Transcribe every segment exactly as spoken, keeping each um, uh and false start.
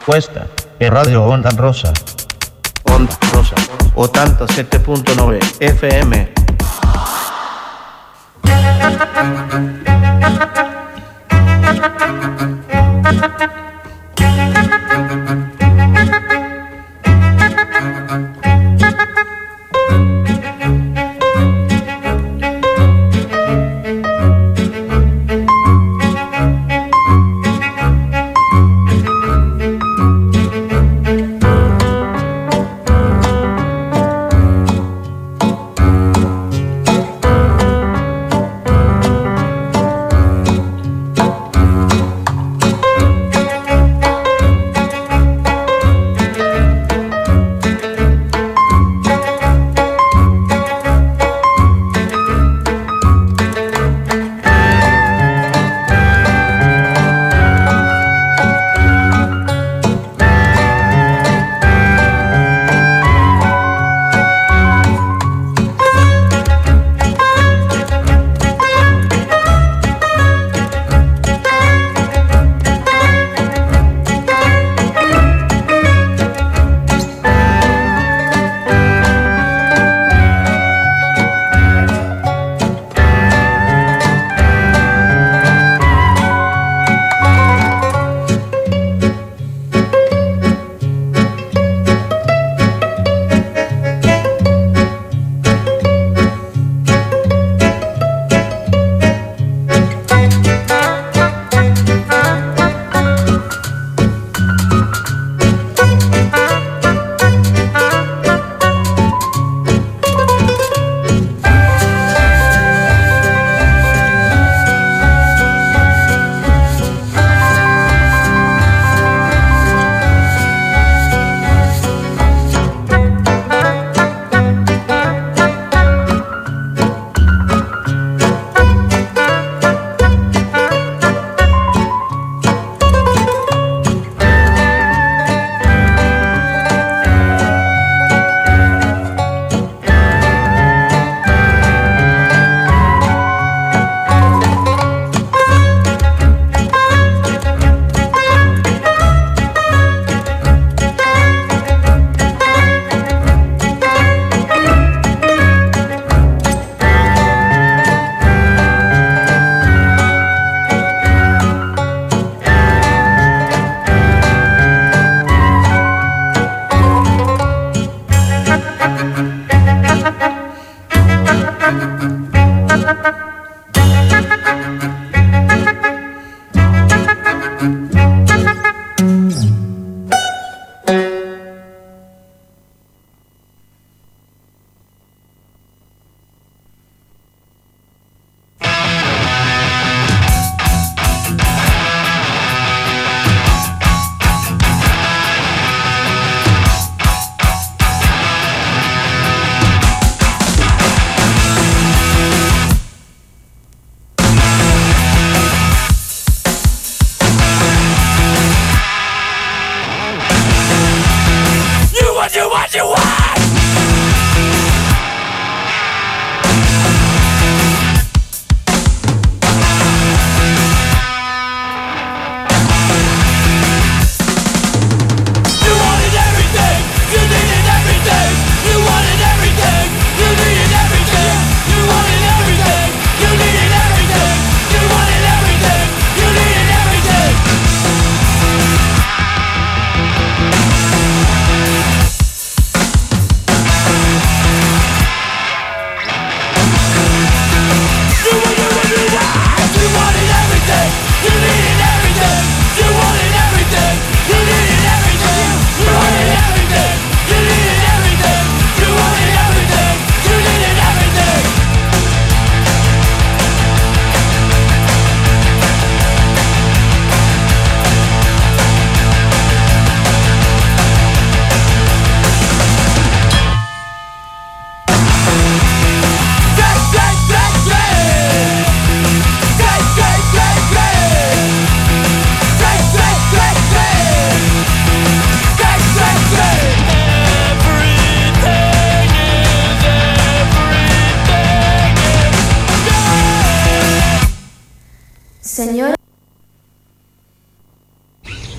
Questa è Radio Onda Rossa. Onda Rossa, ottantasette virgola nove F M.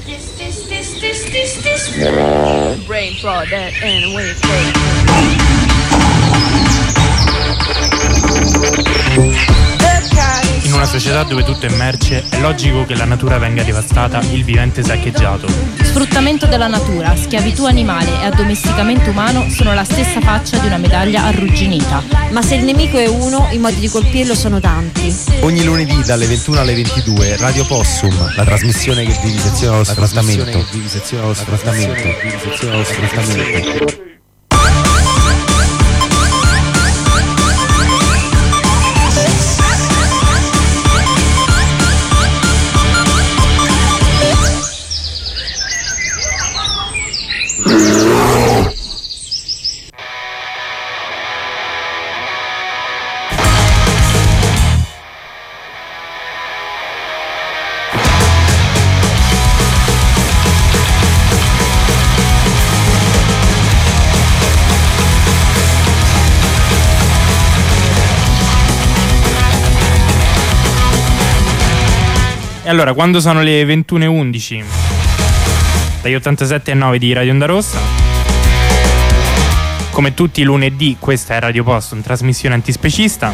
Brain for that and wait, wait. In una società dove tutto è merce, è logico che la natura venga devastata, il vivente saccheggiato. Sfruttamento della natura, schiavitù animale e addomesticamento umano sono la stessa faccia di una medaglia arrugginita. Ma se il nemico è uno, i modi di colpirlo sono tanti. Ogni lunedì dalle ventuno alle ventidue, Radio Possum, la trasmissione che viviseziona lo sfruttamento. Che viviseziona lo sfruttamento. Viviseziona lo sfruttamento. E allora, quando sono le ventuno e undici, dagli ottantasette e nove di Radio Onda Rossa, come tutti i lunedì, questa è Radio Possum, trasmissione antispecista.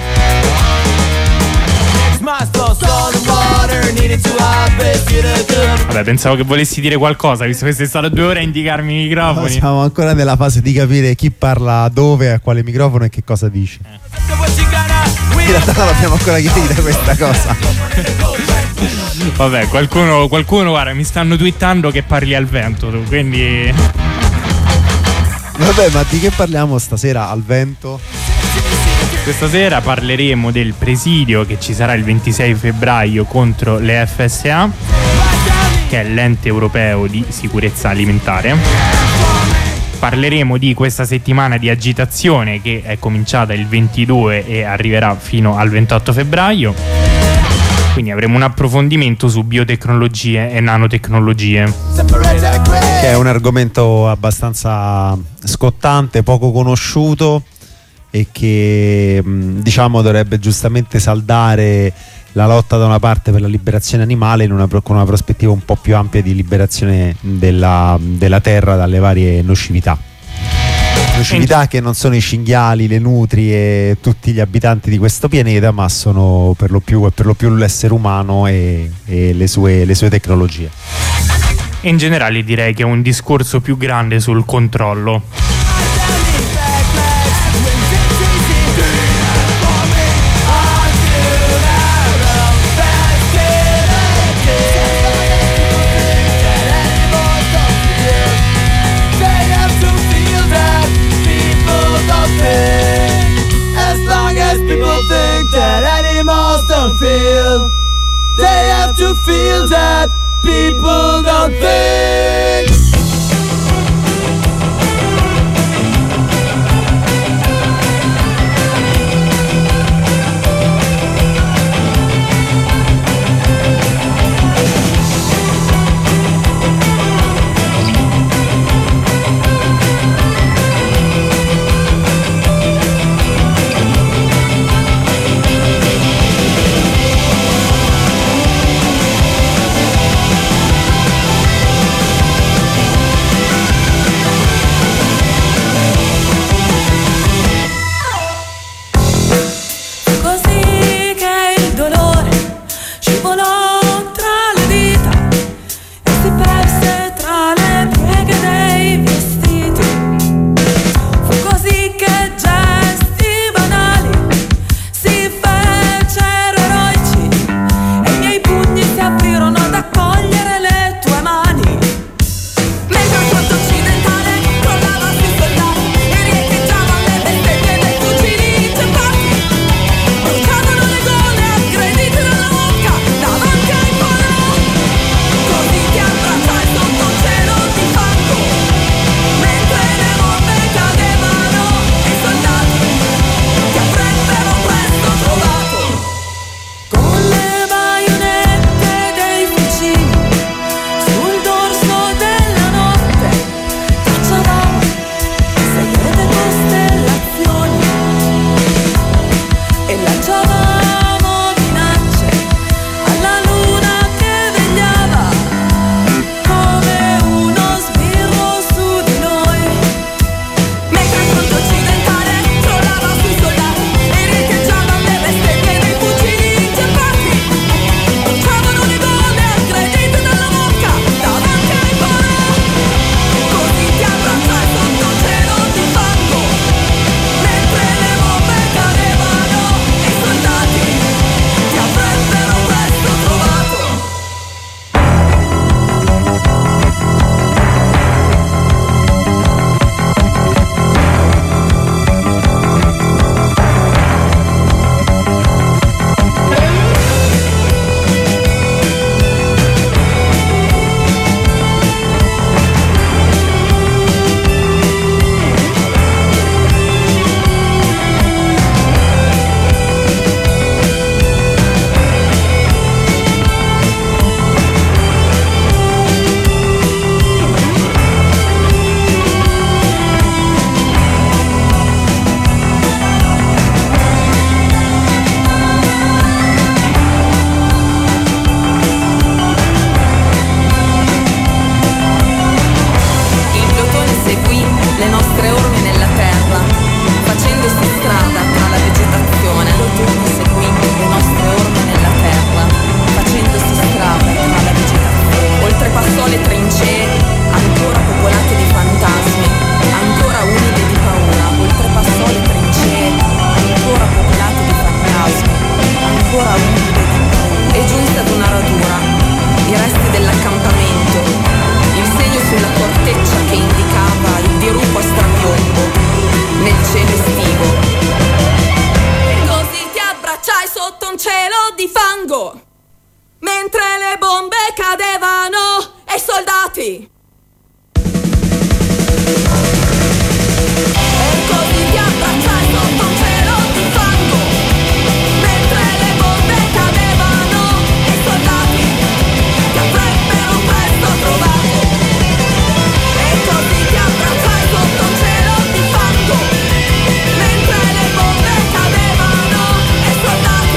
Vabbè, pensavo che volessi dire qualcosa, visto che sei stato due ore a indicarmi i microfoni. Siamo ancora nella fase di capire chi parla dove, a quale microfono e che cosa dice. Eh. In realtà non abbiamo ancora chiarito questa cosa. Vabbè, qualcuno, qualcuno, guarda, mi stanno twittando che parli al vento tu, quindi... Vabbè, ma di che parliamo stasera al vento? Questa sera parleremo del presidio che ci sarà il ventisei febbraio contro le F S A, che è l'ente europeo di sicurezza alimentare. Parleremo di questa settimana di agitazione che è cominciata il ventidue e arriverà fino al ventotto febbraio. Quindi avremo un approfondimento su biotecnologie e nanotecnologie, che è un argomento abbastanza scottante, poco conosciuto e che diciamo dovrebbe giustamente saldare la lotta da una parte per la liberazione animale in una, con una prospettiva un po' più ampia di liberazione della, della terra dalle varie nocività. Nocività che non sono i cinghiali, le nutri e tutti gli abitanti di questo pianeta, ma sono per lo più, per lo più l'essere umano e, e le, sue, le sue tecnologie. In generale direi che è un discorso più grande sul controllo. Feel. They have to feel that people don't think. tutti. E così ti abbracciai sotto un cielo di fango, mentre le bombe cadevano e i soldati ti avrebbero presto trovato. E così ti abbracciai sotto un cielo di fango, mentre le bombe cadevano e i soldati.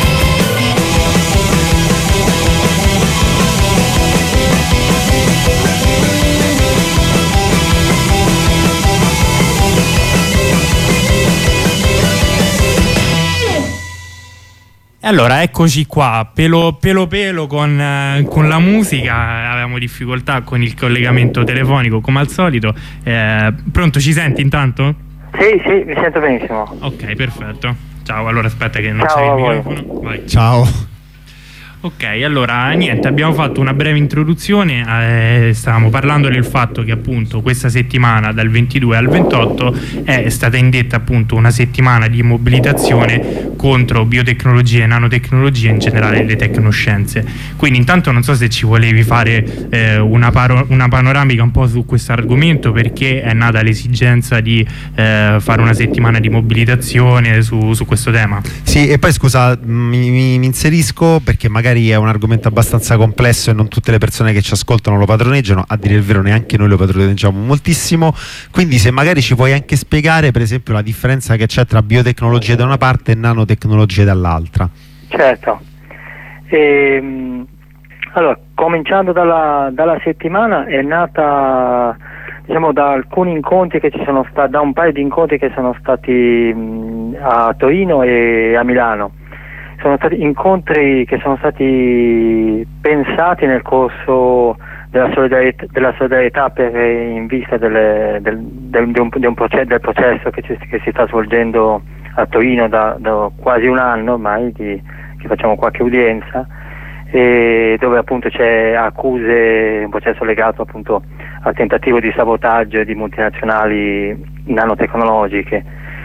E allora eccoci qua, pelo pelo pelo con, eh, con la musica. Avevamo difficoltà con il collegamento telefonico come al solito. Eh, pronto, ci senti intanto? Sì, sì, mi sento benissimo. Ok, perfetto. Ciao, allora aspetta che non Ciao c'è il a voi. microfono. Vai. Ciao. Ok, allora niente, abbiamo fatto una breve introduzione, eh, stavamo parlando del fatto che appunto questa settimana dal ventidue al ventotto è stata indetta appunto una settimana di mobilitazione contro biotecnologie e nanotecnologie, in generale le tecnoscienze. Quindi intanto non so se ci volevi fare eh, una, paro- una panoramica un po' su questo argomento, perché è nata l'esigenza di eh, fare una settimana di mobilitazione su, su questo tema. Sì, e poi scusa, mi, mi, mi inserisco perché magari è un argomento abbastanza complesso e non tutte le persone che ci ascoltano lo padroneggiano, a dire il vero neanche noi lo padroneggiamo moltissimo, quindi se magari ci puoi anche spiegare per esempio la differenza che c'è tra biotecnologie da una parte e nanotecnologie dall'altra. Certo. Ehm, allora, cominciando dalla, dalla settimana, è nata, diciamo, da alcuni incontri che ci sono stati, da un paio di incontri che sono stati mh, a Torino e a Milano. Sono stati incontri che sono stati pensati nel corso della solidarietà, della solidarietà per, in vista delle, del, del, di un, di un processo, del processo che, ci, che si sta svolgendo a Torino da, da quasi un anno ormai, di, che facciamo qualche udienza, e dove appunto c'è accuse, un processo legato appunto al tentativo di sabotaggio di multinazionali nanotecnologiche.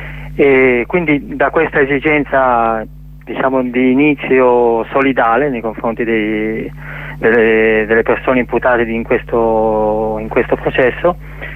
E quindi da questa esigenza, diciamo, di inizio solidale nei confronti dei, delle, delle persone imputate in questo, in questo processo,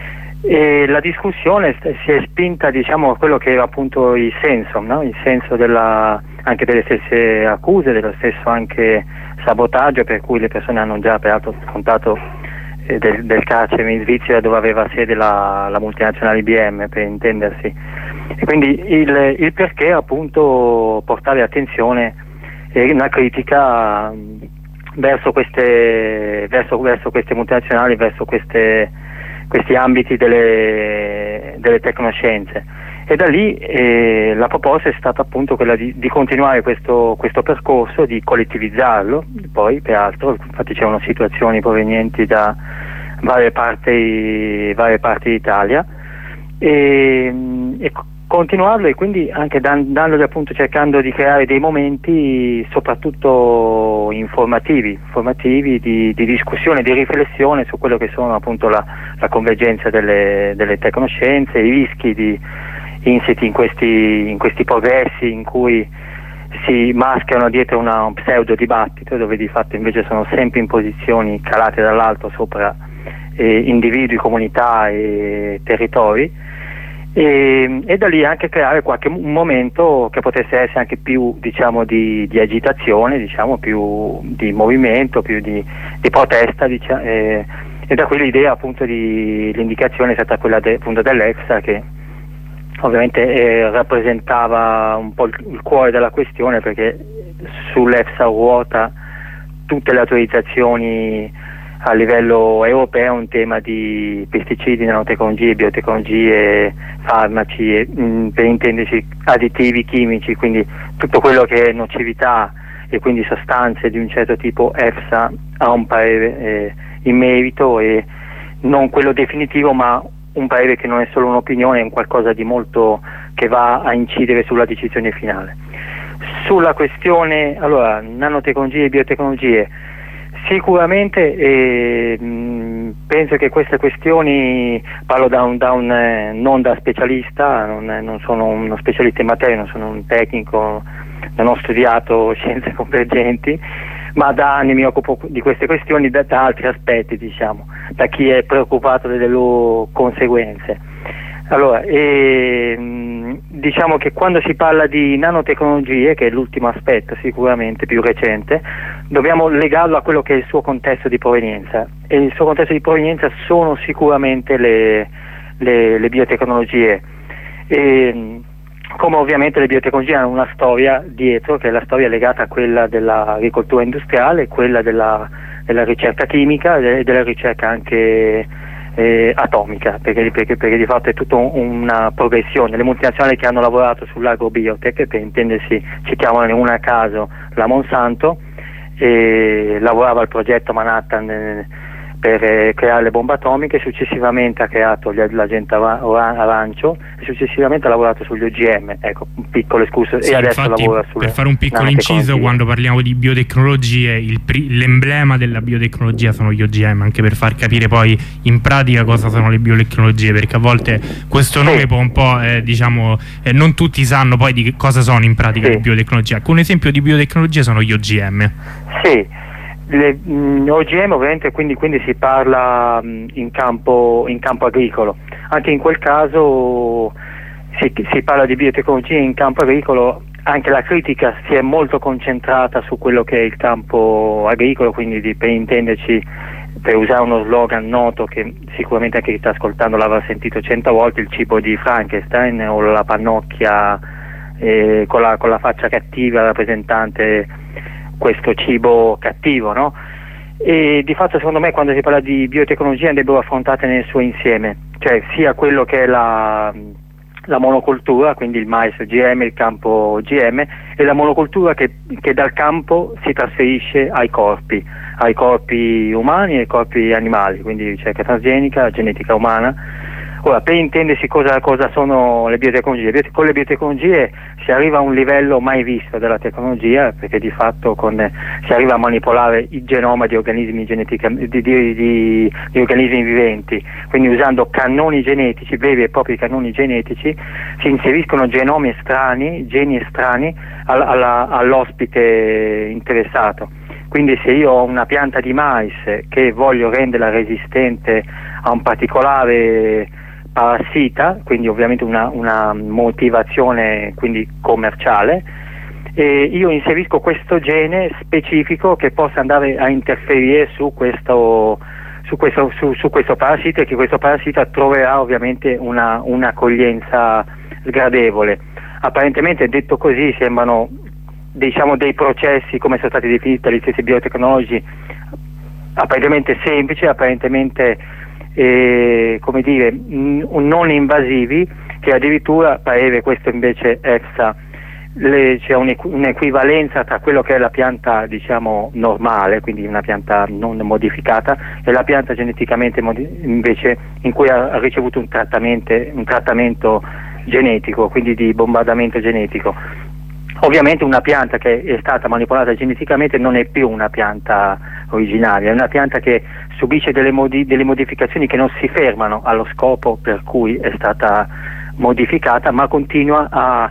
e la discussione si è spinta, diciamo, a quello che era appunto il senso, no? Il senso della, anche delle stesse accuse, dello stesso anche sabotaggio, per cui le persone hanno già peraltro scontato eh, del, del carcere in Svizzera, dove aveva sede la, la multinazionale I B M, per intendersi. E quindi il, il perché appunto portare attenzione e una critica verso queste, verso, verso queste multinazionali, verso queste, questi ambiti delle, delle tecnoscienze. E da lì eh, la proposta è stata appunto quella di, di continuare questo, questo percorso, di collettivizzarlo. Poi peraltro infatti c'erano situazioni provenienti da varie parti, varie parti d'Italia, e, e continuarlo, e quindi anche dan, dandogli appunto, cercando di creare dei momenti soprattutto informativi, informativi di, di discussione, di riflessione su quello che sono appunto la, la convergenza delle, delle tecnoscienze, i rischi di, insiti in questi, in questi progressi in cui si mascherano dietro una, un pseudo dibattito, dove di fatto invece sono sempre in posizioni calate dall'alto sopra eh, individui, comunità e territori. E, e da lì anche creare qualche un momento che potesse essere anche più, diciamo, di, di agitazione, diciamo, più di movimento, più di, di protesta, diciamo, e, e da qui l'idea appunto di l'indicazione è stata quella de, appunto dell'Extra, che ovviamente eh, rappresentava un po' il, il cuore della questione, perché sull'EFSA ruota tutte le autorizzazioni a livello europeo, un tema di pesticidi, nanotecnologie, biotecnologie, farmaci, e, mh, per intenderci additivi chimici, quindi tutto quello che è nocività e quindi sostanze di un certo tipo. EFSA ha un parere eh, in merito, e non quello definitivo, ma un parere che non è solo un'opinione, è un qualcosa di molto che va a incidere sulla decisione finale. Sulla questione, allora, nanotecnologie e biotecnologie, sicuramente eh, mh, penso che queste questioni, parlo da un, da un eh, non da specialista, non, non sono uno specialista in materia, non sono un tecnico, non ho studiato scienze convergenti, ma da anni mi occupo di queste questioni da, da altri aspetti, diciamo, da chi è preoccupato delle loro conseguenze. Allora, e, diciamo che quando si parla di nanotecnologie, che è l'ultimo aspetto sicuramente più recente, dobbiamo legarlo a quello che è il suo contesto di provenienza, e il suo contesto di provenienza sono sicuramente le, le, le biotecnologie, e, come ovviamente le biotecnologie hanno una storia dietro, che è la storia legata a quella dell'agricoltura industriale, quella della, della ricerca chimica e della ricerca anche eh, atomica, perché, perché, perché di fatto è tutta un, una progressione. Le multinazionali che hanno lavorato sull'agrobiotech, per intendersi, citiamone una a caso, la Monsanto, e lavorava al progetto Manhattan eh, per eh, creare le bombe atomiche, successivamente ha creato l'agente arancio e successivamente ha lavorato sugli O G M, ecco, un piccolo escurso, sì, e adesso infatti, lavora sulle per fare un piccolo inciso, quando parliamo di biotecnologie, il pri- l'emblema della biotecnologia sono gli O G M, anche per far capire poi in pratica cosa sono le biotecnologie, perché a volte questo nome sì. può un po' eh, diciamo eh, non tutti sanno poi di che cosa sono in pratica sì. le biotecnologie. Un esempio di biotecnologia sono gli O G M. Sì. Le, mh, O G M ovviamente quindi, quindi si parla mh, in, campo, in campo agricolo. Anche in quel caso si, si parla di biotecnologie in campo agricolo, anche la critica si è molto concentrata su quello che è il campo agricolo, quindi di, per intenderci, per usare uno slogan noto che sicuramente anche chi sta ascoltando l'avrà sentito cento volte, il cibo di Frankenstein o la pannocchia eh, con, la, con la faccia cattiva rappresentante questo cibo cattivo, no? E di fatto secondo me quando si parla di biotecnologia andrebbero affrontate nel suo insieme, cioè sia quello che è la, la monocultura, quindi il mais O G M, il campo O G M, e la monocultura che, che dal campo si trasferisce ai corpi, ai corpi umani e ai corpi animali, quindi ricerca transgenica, genetica umana. Ora, per intendersi cosa, cosa sono le biotecnologie, con le biotecnologie si arriva a un livello mai visto della tecnologia, perché di fatto con, si arriva a manipolare il genoma di organismi, genetica, di, di, di, di organismi viventi, quindi usando cannoni genetici, veri e propri cannoni genetici, si inseriscono genomi estranei, geni estranei all, alla, all'ospite interessato. Quindi se io ho una pianta di mais che voglio renderla resistente a un particolare parassita, quindi ovviamente una, una motivazione quindi commerciale, e io inserisco questo gene specifico che possa andare a interferire su questo, su questo, su, su questo parassita, e che questo parassita troverà ovviamente una, un'accoglienza sgradevole. Apparentemente, detto così, sembrano diciamo dei processi, come sono stati definiti dagli stessi biotecnologi, apparentemente semplici, apparentemente eh, come dire n- non invasivi, che addirittura parere, questo invece EFSA, le, c'è un'equ- un'equivalenza tra quello che è la pianta diciamo normale, quindi una pianta non modificata, e la pianta geneticamente modi- invece in cui ha, ha ricevuto un trattamento, un trattamento genetico, quindi di bombardamento genetico. Ovviamente una pianta che è stata manipolata geneticamente non è più una pianta originaria, è una pianta che subisce delle, modi- delle modificazioni che non si fermano allo scopo per cui è stata modificata, ma continua a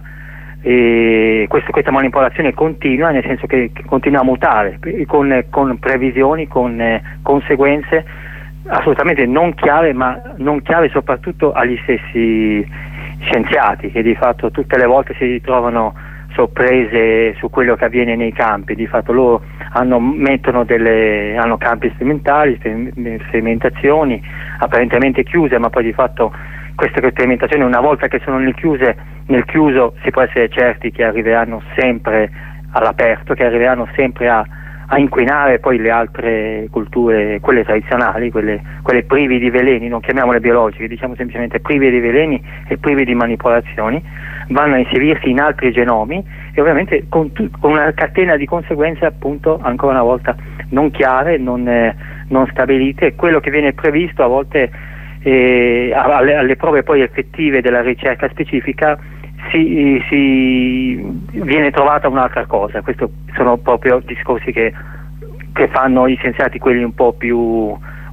eh, questo, questa manipolazione continua, nel senso che, che continua a mutare con, con previsioni, con eh, conseguenze assolutamente non chiare, ma non chiare soprattutto agli stessi scienziati, che di fatto tutte le volte si ritrovano sorprese su quello che avviene nei campi. Di fatto loro hanno, mettono delle, hanno campi sperimentali, sperimentazioni apparentemente chiuse, ma poi di fatto queste sperimentazioni, una volta che sono nel, chiuse, nel chiuso, si può essere certi che arriveranno sempre all'aperto, che arriveranno sempre a, a inquinare poi le altre culture, quelle tradizionali, quelle, quelle prive di veleni, non chiamiamole biologiche, diciamo semplicemente prive di veleni e prive di manipolazioni, vanno a inserirsi in altri genomi, e ovviamente con, tu, con una catena di conseguenze appunto ancora una volta non chiare, non, eh, non stabilite. Quello che viene previsto a volte eh, alle, alle prove poi effettive della ricerca specifica si, si viene trovata un'altra cosa. Questi sono proprio discorsi che, che fanno gli scienziati, quelli un po' più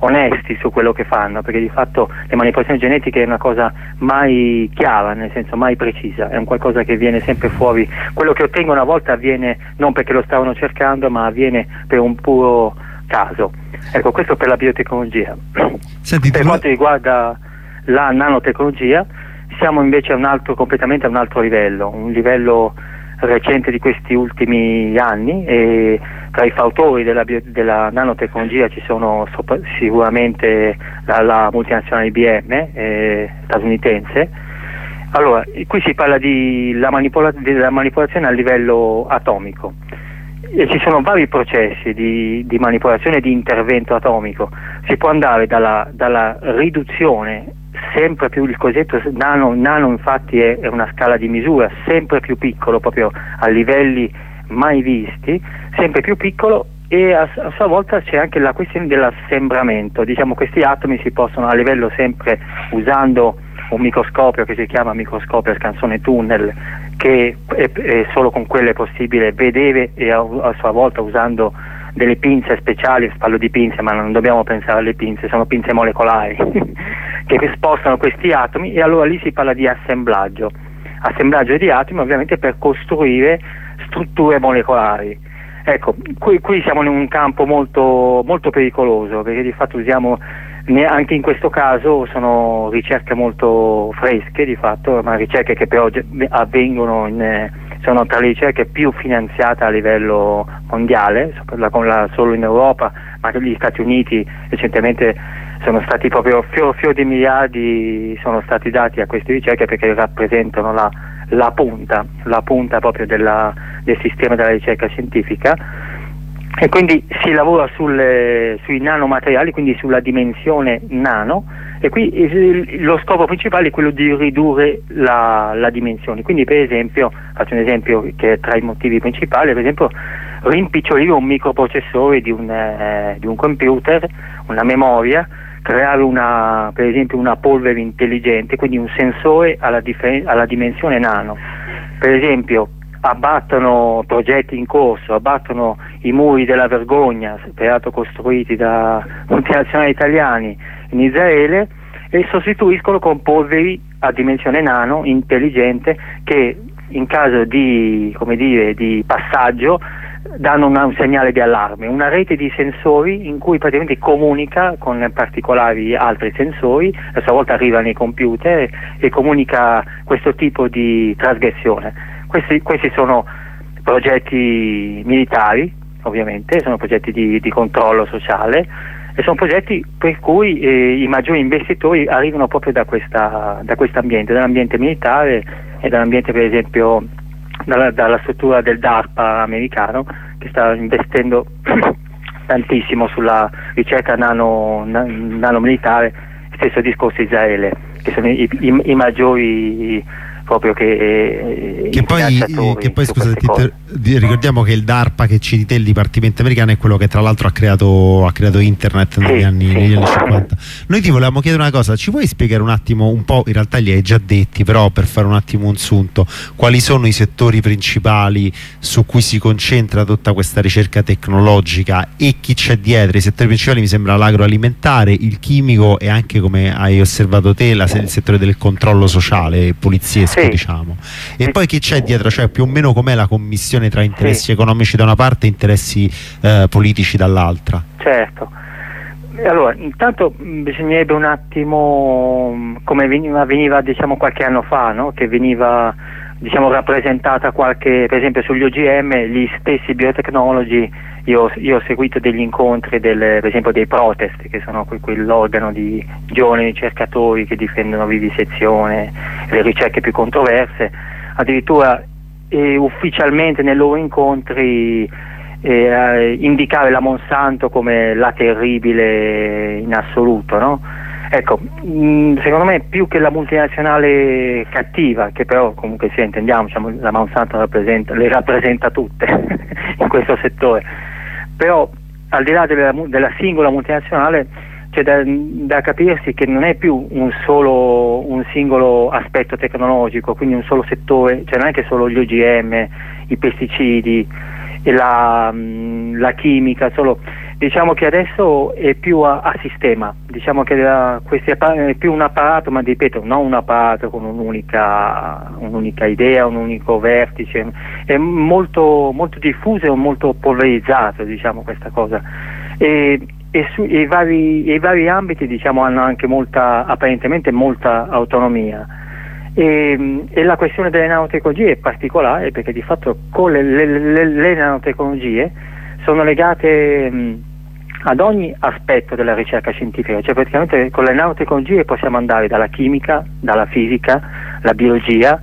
onesti su quello che fanno, perché di fatto le manipolazioni genetiche è una cosa mai chiara, nel senso mai precisa, è un qualcosa che viene sempre fuori. Quello che ottengono a volte avviene non perché lo stavano cercando, ma avviene per un puro caso. Ecco, questo per la biotecnologia. Senti, per quanto riguarda la nanotecnologia, siamo invece a un altro, completamente a un altro livello, un livello recente di questi ultimi anni, e tra i fautori della, bio, della nanotecnologia ci sono sopra, sicuramente la, la multinazionale I B M eh, statunitense. Allora, qui si parla di la manipola, della manipolazione a livello atomico, e ci sono vari processi di, di manipolazione e di intervento atomico. Si può andare dalla, dalla riduzione sempre più, il cosiddetto nano, nano infatti è, è una scala di misura sempre più piccolo, proprio a livelli mai visti, sempre più piccolo, e a, a sua volta c'è anche la questione dell'assembramento. Diciamo, questi atomi si possono a livello sempre, usando un microscopio che si chiama microscopio a scansone tunnel, che è, è solo con quello è possibile vedere, e a, a sua volta usando delle pinze speciali, parlo di pinze ma non dobbiamo pensare alle pinze, sono pinze molecolari che spostano questi atomi, e allora lì si parla di assemblaggio assemblaggio di atomi, ovviamente per costruire strutture molecolari. Ecco, qui, qui siamo in un campo molto, molto pericoloso, perché di fatto usiamo, anche in questo caso sono ricerche molto fresche di fatto, ma ricerche che però avvengono in, sono tra le ricerche più finanziate a livello mondiale, con la, solo in Europa, ma anche gli Stati Uniti recentemente sono stati proprio fior, fior di miliardi sono stati dati a queste ricerche, perché rappresentano la, la punta, la punta proprio della, del sistema della ricerca scientifica. E quindi si lavora sulle, sui nanomateriali, quindi sulla dimensione nano, e qui il, lo scopo principale è quello di ridurre la, la dimensione. Quindi, per esempio, faccio un esempio che è tra i motivi principali, per esempio rimpicciolire un microprocessore di un, eh, di un computer, una memoria, creare una, per esempio una polvere intelligente, quindi un sensore alla, differ- alla dimensione nano. Per esempio abbattono progetti in corso, abbattono i muri della vergogna, peraltro costruiti da multinazionali italiani in Israele, e sostituiscono con polveri a dimensione nano intelligente, che in caso di, come dire, di passaggio danno una, un segnale di allarme, una rete di sensori in cui praticamente comunica con particolari altri sensori, a sua volta arriva nei computer e comunica questo tipo di trasgressione. Questi, questi sono progetti militari, ovviamente, sono progetti di, di controllo sociale, e sono progetti per cui eh, i maggiori investitori arrivano proprio da questa, da questo ambiente, dall'ambiente militare e dall'ambiente, per esempio, dalla, dalla struttura del DARPA americano, che sta investendo tantissimo sulla ricerca nano, na, nanomilitare. Stesso discorso Israele, che sono i, i, i maggiori proprio che, che poi, che poi scusate, inter... ricordiamo che il DARPA che citi te, il Dipartimento americano, è quello che tra l'altro ha creato, ha creato internet negli, sì, anni, sì. negli anni cinquanta. Noi ti volevamo chiedere una cosa, ci puoi spiegare un attimo, un po', in realtà li hai già detti, però per fare un attimo un sunto, quali sono i settori principali su cui si concentra tutta questa ricerca tecnologica e chi c'è dietro? I settori principali mi sembra l'agroalimentare, il chimico e anche, come hai osservato te, la, il settore del controllo sociale, poliziesco, sì, diciamo. E sì, poi chi c'è dietro, cioè più o meno com'è la commissione tra interessi, sì, economici da una parte e interessi eh, politici dall'altra? Certo. Allora, intanto bisognerebbe un attimo, come veniva, veniva diciamo qualche anno fa, no? Che veniva diciamo rappresentata qualche, per esempio sugli O G M, gli stessi biotecnologi. Io, io ho seguito degli incontri del, per esempio dei protest, che sono que- quell'organo di giovani ricercatori che difendono vivisezione e le ricerche più controverse. Addirittura eh, ufficialmente nei loro incontri eh, indicare la Monsanto come la terribile in assoluto, no? Ecco, mh, secondo me più che la multinazionale cattiva, che però comunque sia, intendiamo, diciamo, la Monsanto rappresenta, le rappresenta tutte in questo settore, però al di là della, della singola multinazionale c'è da, da capirsi che non è più un solo un singolo aspetto tecnologico, quindi un solo settore, cioè non è che solo gli O G M, i pesticidi e la, la chimica, solo Diciamo che adesso è più a, a sistema, diciamo che la, questi appa- è più un apparato, ma ripeto, non un apparato con un'unica, un'unica idea, un unico vertice, è molto, molto diffuso e molto polverizzato, diciamo, questa cosa. E, e, su, e i, vari, e i vari ambiti, diciamo, hanno anche molta, apparentemente molta autonomia. E, e la questione delle nanotecnologie è particolare perché di fatto con le, le, le, le nanotecnologie sono legate mh, ad ogni aspetto della ricerca scientifica, cioè praticamente con le nanotecnologie possiamo andare dalla chimica, dalla fisica, la biologia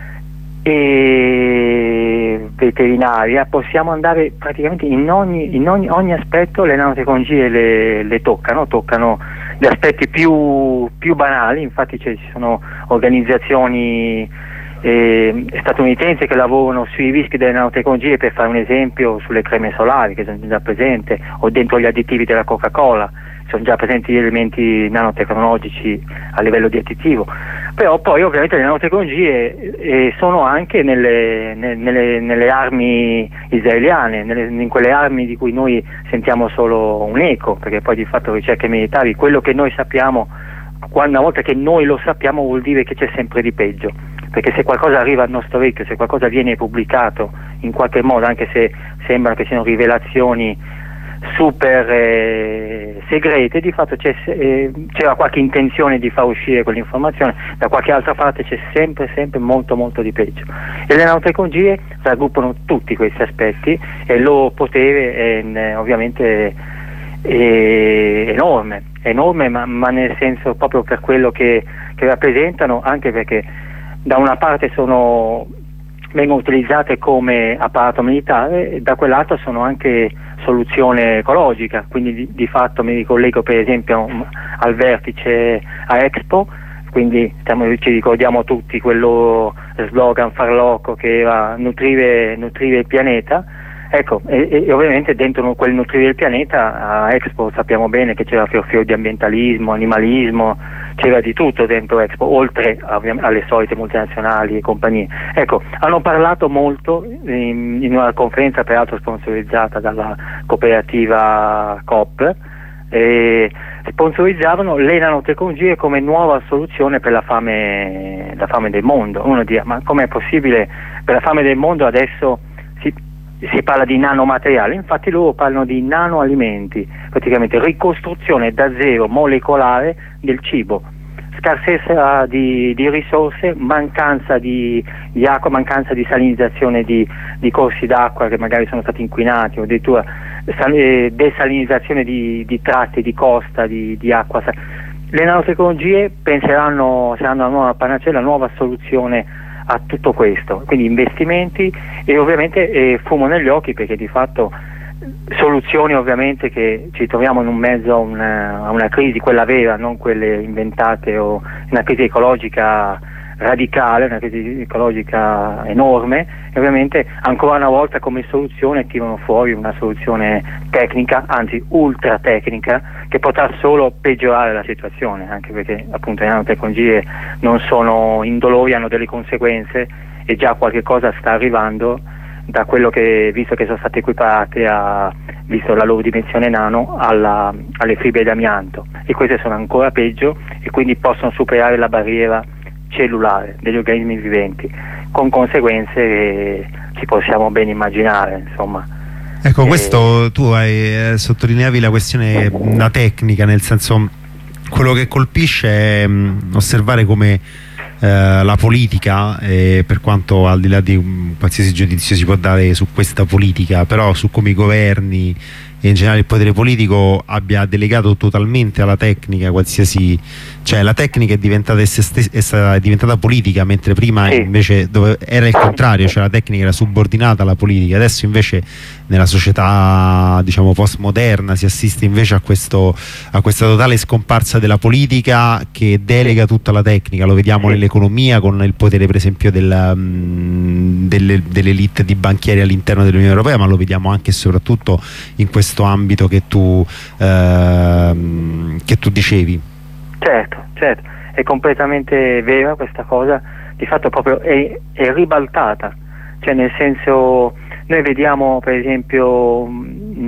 e veterinaria, possiamo andare praticamente in ogni, in ogni, ogni aspetto. Le nanotecnologie le, le toccano, toccano gli aspetti più, più banali, infatti ci sono organizzazioni eh, statunitensi che lavorano sui rischi delle nanotecnologie, per fare un esempio sulle creme solari che sono già presenti, o dentro gli additivi della Coca-Cola sono già presenti gli elementi nanotecnologici a livello di additivo. Però poi ovviamente le nanotecnologie eh, sono anche nelle, nelle, nelle armi israeliane, nelle, in quelle armi di cui noi sentiamo solo un eco, perché poi di fatto ricerche militari, quello che noi sappiamo, una volta che noi lo sappiamo, vuol dire che c'è sempre di peggio, perché se qualcosa arriva al nostro orecchio, se qualcosa viene pubblicato in qualche modo, anche se sembrano che siano rivelazioni super eh, segrete, di fatto c'è, eh, c'era qualche intenzione di far uscire quell'informazione, da qualche altra parte c'è sempre sempre molto molto di peggio. E le nanotecnologie raggruppano tutti questi aspetti e il loro potere è eh, ovviamente è enorme, enorme ma, ma nel senso proprio per quello che, che rappresentano, anche perché da una parte sono vengono utilizzate come apparato militare e da quell'altro sono anche soluzione ecologica, quindi di, di fatto mi ricollego per esempio al vertice a Expo, quindi stiamo, ci ricordiamo tutti quello slogan farlocco che era nutrire, nutrire il pianeta. Ecco, e, e ovviamente dentro quel nutrire il pianeta a Expo sappiamo bene che c'era fior fior di ambientalismo, animalismo, c'era di tutto dentro Expo, oltre alle solite multinazionali e compagnie. Ecco, hanno parlato molto in, in una conferenza peraltro sponsorizzata dalla cooperativa Coop, e sponsorizzavano le nanotecnologie come nuova soluzione per la fame, la fame del mondo. Uno dirà, ma com'è possibile per la fame del mondo adesso si si parla di nanomateriali? Infatti loro parlano di nanoalimenti, praticamente ricostruzione da zero molecolare del cibo, scarsezza di, di risorse, mancanza di, di acqua, mancanza di salinizzazione di, di corsi d'acqua che magari sono stati inquinati, o addirittura desalinizzazione di, di tratti di costa, di, di acqua. Le nanotecnologie penseranno, saranno la nuova panacea, la nuova soluzione a tutto questo, quindi investimenti e ovviamente eh, fumo negli occhi, perché di fatto soluzioni ovviamente che ci troviamo in un mezzo a una, a una crisi, quella vera, non quelle inventate, o una crisi ecologica radicale, una crisi ecologica enorme, e ovviamente ancora una volta come soluzione tirano fuori una soluzione tecnica, anzi ultra tecnica, che potrà solo peggiorare la situazione, anche perché appunto le nanotecnologie non sono indolori, hanno delle conseguenze e già qualche cosa sta arrivando da quello che, visto che sono state equiparate a, visto la loro dimensione nano, alla, alle fibre d'amianto, e queste sono ancora peggio e quindi possono superare la barriera cellulare degli organismi viventi, con conseguenze che ci possiamo ben immaginare, insomma. Ecco, e... questo tu hai eh, sottolineavi la questione, la tecnica, nel senso, quello che colpisce è mh, osservare come eh, la politica, eh, per quanto al di là di um, qualsiasi giudizio si può dare su questa politica, però su come i governi e in generale il potere politico abbia delegato totalmente alla tecnica qualsiasi, cioè la tecnica è diventata, è diventata politica, mentre prima sì. invece dove era il contrario, cioè la tecnica era subordinata alla politica. Adesso invece nella società, diciamo, postmoderna si assiste invece a, questo, a questa totale scomparsa della politica che delega tutta la tecnica. Lo vediamo nell'economia con il potere per esempio del, um, delle, dell'elite di banchieri all'interno dell'Unione Europea, ma lo vediamo anche e soprattutto in questo ambito che tu, ehm, che tu dicevi. Certo, certo, è completamente vera questa cosa, di fatto proprio è, è ribaltata, cioè nel senso, noi vediamo per esempio mh,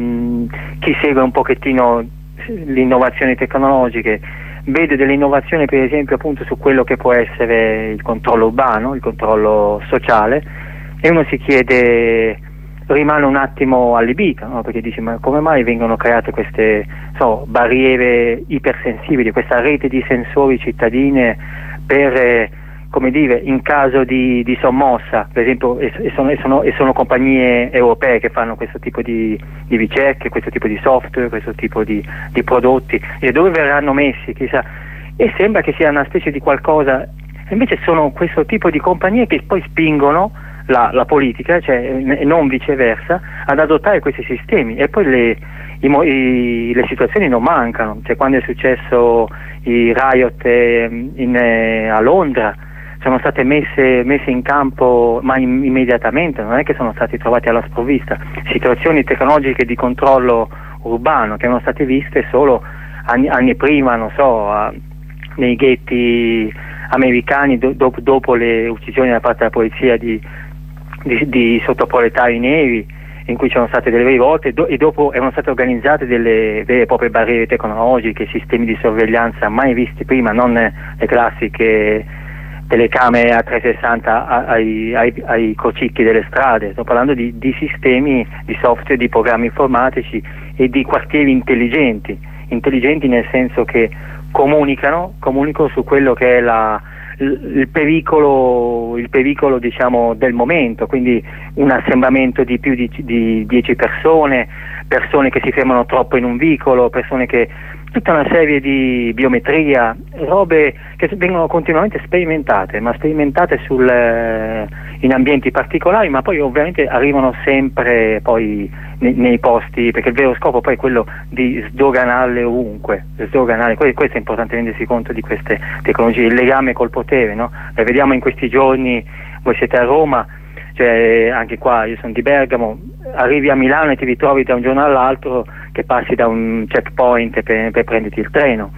chi segue un pochettino le innovazioni tecnologiche vede delle innovazioni, per esempio appunto su quello che può essere il controllo urbano, il controllo sociale, e uno si chiede, rimane un attimo allibito, no? Perché dice: ma come mai vengono create queste so, barriere ipersensibili, questa rete di sensori cittadine per eh, come dire, in caso di, di sommossa, per esempio, e, e, sono, e, sono, e sono compagnie europee che fanno questo tipo di, di ricerche, questo tipo di software, questo tipo di, di prodotti, e dove verranno messi, chissà, e sembra che sia una specie di qualcosa, invece sono questo tipo di compagnie che poi spingono la, la politica, cioè, e non viceversa, ad adottare questi sistemi, e poi le, i, i, le situazioni non mancano, cioè quando è successo i riot eh, in, eh, a Londra, sono state messe, messe in campo, ma in, immediatamente, non è che sono stati trovati alla sprovvista, situazioni tecnologiche di controllo urbano che erano state viste solo anni, anni prima, non so, a, nei ghetti americani, do, do, dopo le uccisioni da parte della polizia di, di, di sottoproletari neri, in cui c'erano state delle rivolte, do, e dopo erano state organizzate delle vere e proprie barriere tecnologiche, sistemi di sorveglianza mai visti prima, non le classiche telecamere a trecentosessanta ai, ai, ai crocicchi delle strade. Sto parlando di, di sistemi, di software, di programmi informatici e di quartieri intelligenti, intelligenti nel senso che comunicano, comunicano su quello che è la, il, il pericolo, il pericolo diciamo del momento, quindi un assembramento di più di, di dieci persone, persone che si fermano troppo in un vicolo, persone che tutta una serie di biometria, robe che vengono continuamente sperimentate, ma sperimentate sul, eh, in ambienti particolari, ma poi ovviamente arrivano sempre poi nei, nei posti, perché il vero scopo poi è quello di sdoganarle ovunque, sdoganare. Questo è importante rendersi conto di queste tecnologie, il legame col potere, no? Le vediamo in questi giorni, voi siete a Roma, cioè anche qua, io sono di Bergamo, arrivi a Milano e ti ritrovi da un giorno all'altro che passi da un checkpoint per, per prenderti il treno,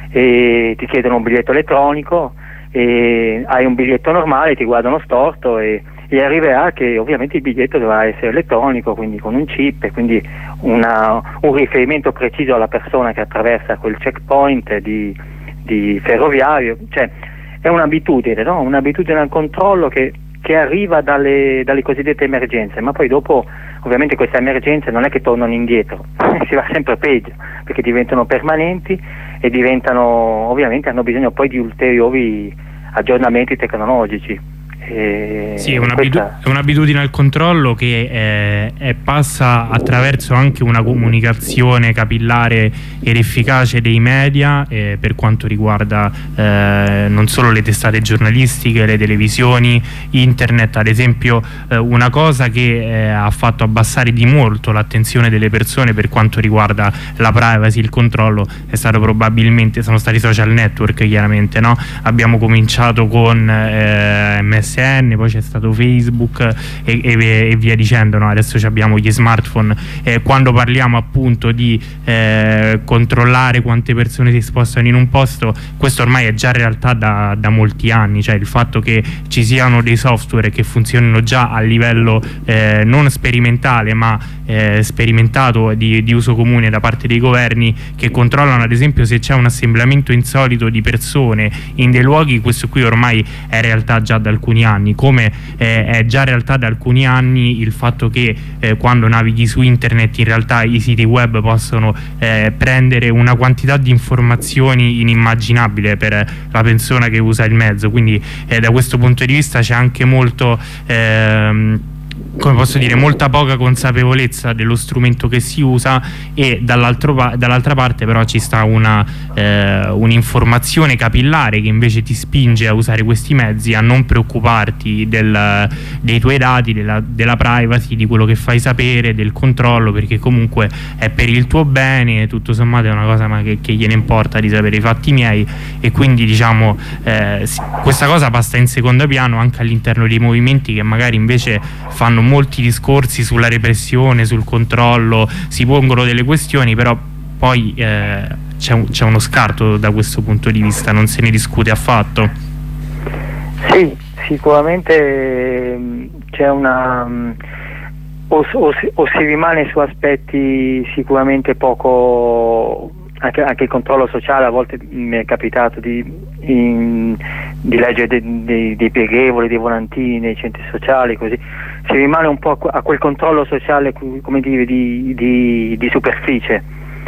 e ti chiedono un biglietto elettronico, e hai un biglietto normale, ti guardano storto, e, e arriverà che ovviamente il biglietto dovrà essere elettronico, quindi con un chip, e quindi una, un riferimento preciso alla persona che attraversa quel checkpoint di, di ferroviario. Cioè è un'abitudine, no? Un'abitudine al controllo che che arriva dalle, dalle cosiddette emergenze, ma poi dopo ovviamente queste emergenze non è che tornano indietro, si va sempre peggio, perché diventano permanenti e diventano, ovviamente hanno bisogno poi di ulteriori aggiornamenti tecnologici. E sì, è, un'abitu- questa... è un'abitudine al controllo che è, è passa attraverso anche una comunicazione capillare ed efficace dei media, eh, per quanto riguarda eh, non solo le testate giornalistiche, le televisioni, internet. Ad esempio, eh, una cosa che eh, ha fatto abbassare di molto l'attenzione delle persone per quanto riguarda la privacy, il controllo, è stato probabilmente sono stati i social network, chiaramente, no? Abbiamo cominciato con eh, M S N, poi c'è stato Facebook e, e, e via dicendo, no? Adesso abbiamo gli smartphone. Eh, quando parliamo appunto di eh, controllare quante persone si spostano in un posto, questo ormai è già realtà da, da molti anni, cioè il fatto che ci siano dei software che funzionino già a livello eh, non sperimentale ma eh, sperimentato di, di uso comune da parte dei governi, che controllano ad esempio se c'è un assemblamento insolito di persone in dei luoghi. Questo qui ormai è realtà già da alcuni anni, come eh, è già realtà da alcuni anni il fatto che eh, quando navighi su internet in realtà i siti web possono eh, prendere una quantità di informazioni inimmaginabile per la persona che usa il mezzo, quindi eh, da questo punto di vista c'è anche molto ehm, come posso dire, molta poca consapevolezza dello strumento che si usa, e dall'altra dall'altra parte però ci sta una eh, un'informazione capillare che invece ti spinge a usare questi mezzi, a non preoccuparti del, dei tuoi dati, della, della privacy, di quello che fai sapere, del controllo, perché comunque è per il tuo bene, tutto sommato è una cosa ma che, che gliene importa di sapere i fatti miei, e quindi diciamo eh, questa cosa passa in secondo piano anche all'interno dei movimenti che magari invece fanno molti discorsi sulla repressione, sul controllo, si pongono delle questioni, però poi eh, c'è, un, c'è uno scarto da questo punto di vista, non se ne discute affatto. Sì, sicuramente c'è una o, o, o si rimane su aspetti sicuramente poco, anche, anche il controllo sociale, a volte mi è capitato di, in, di leggere dei, dei, dei pieghevoli, dei volantini nei centri sociali, così si rimane un po' a quel controllo sociale, come dire, di, di, di superficie,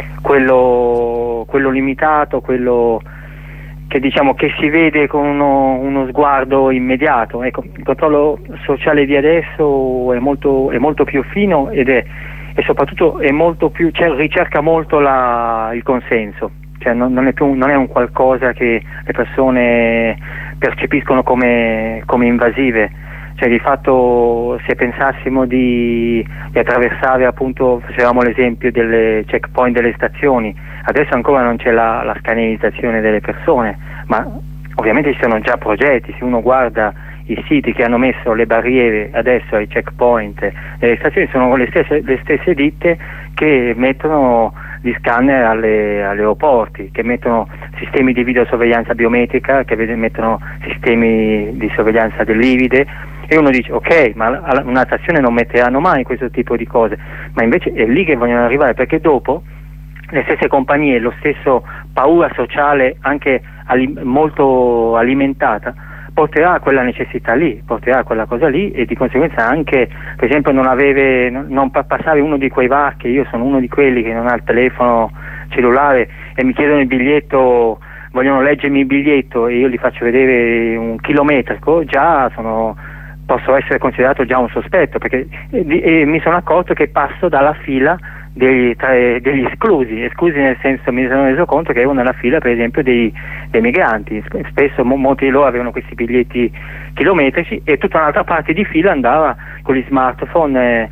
quello, quello limitato, quello che diciamo che si vede con uno, uno sguardo immediato. Ecco, il controllo sociale di adesso è molto, è molto più fino ed è e soprattutto è molto più, cioè, ricerca molto la, il consenso, cioè non, non è più non è un qualcosa che le persone percepiscono come, come invasive. Cioè, di fatto, se pensassimo di, di attraversare, appunto, facevamo l'esempio delle checkpoint delle stazioni, adesso ancora non c'è la, la scannerizzazione delle persone, ma ovviamente ci sono già progetti. Se uno guarda i siti che hanno messo le barriere adesso ai checkpoint delle stazioni, sono le stesse, le stesse ditte che mettono gli scanner alle, agli aeroporti, che mettono sistemi di videosorveglianza biometrica, che mettono sistemi di sorveglianza del livide. E uno dice, ok, ma una stazione non metteranno mai questo tipo di cose, ma invece è lì che vogliono arrivare, perché dopo le stesse compagnie, lo stesso paura sociale anche ali- molto alimentata, porterà a quella necessità lì, porterà a quella cosa lì, e di conseguenza anche, per esempio, non avere, non, non passare uno di quei varchi. Io sono uno di quelli che non ha il telefono cellulare e mi chiedono il biglietto, vogliono leggermi il biglietto e io gli faccio vedere un chilometrico, già sono... posso essere considerato già un sospetto, perché e, e mi sono accorto che passo dalla fila degli, tra, degli esclusi, esclusi nel senso, mi sono reso conto che ero nella fila, per esempio, dei, dei migranti. Spesso mo, molti di loro avevano questi biglietti chilometrici e tutta un'altra parte di fila andava con gli smartphone, eh,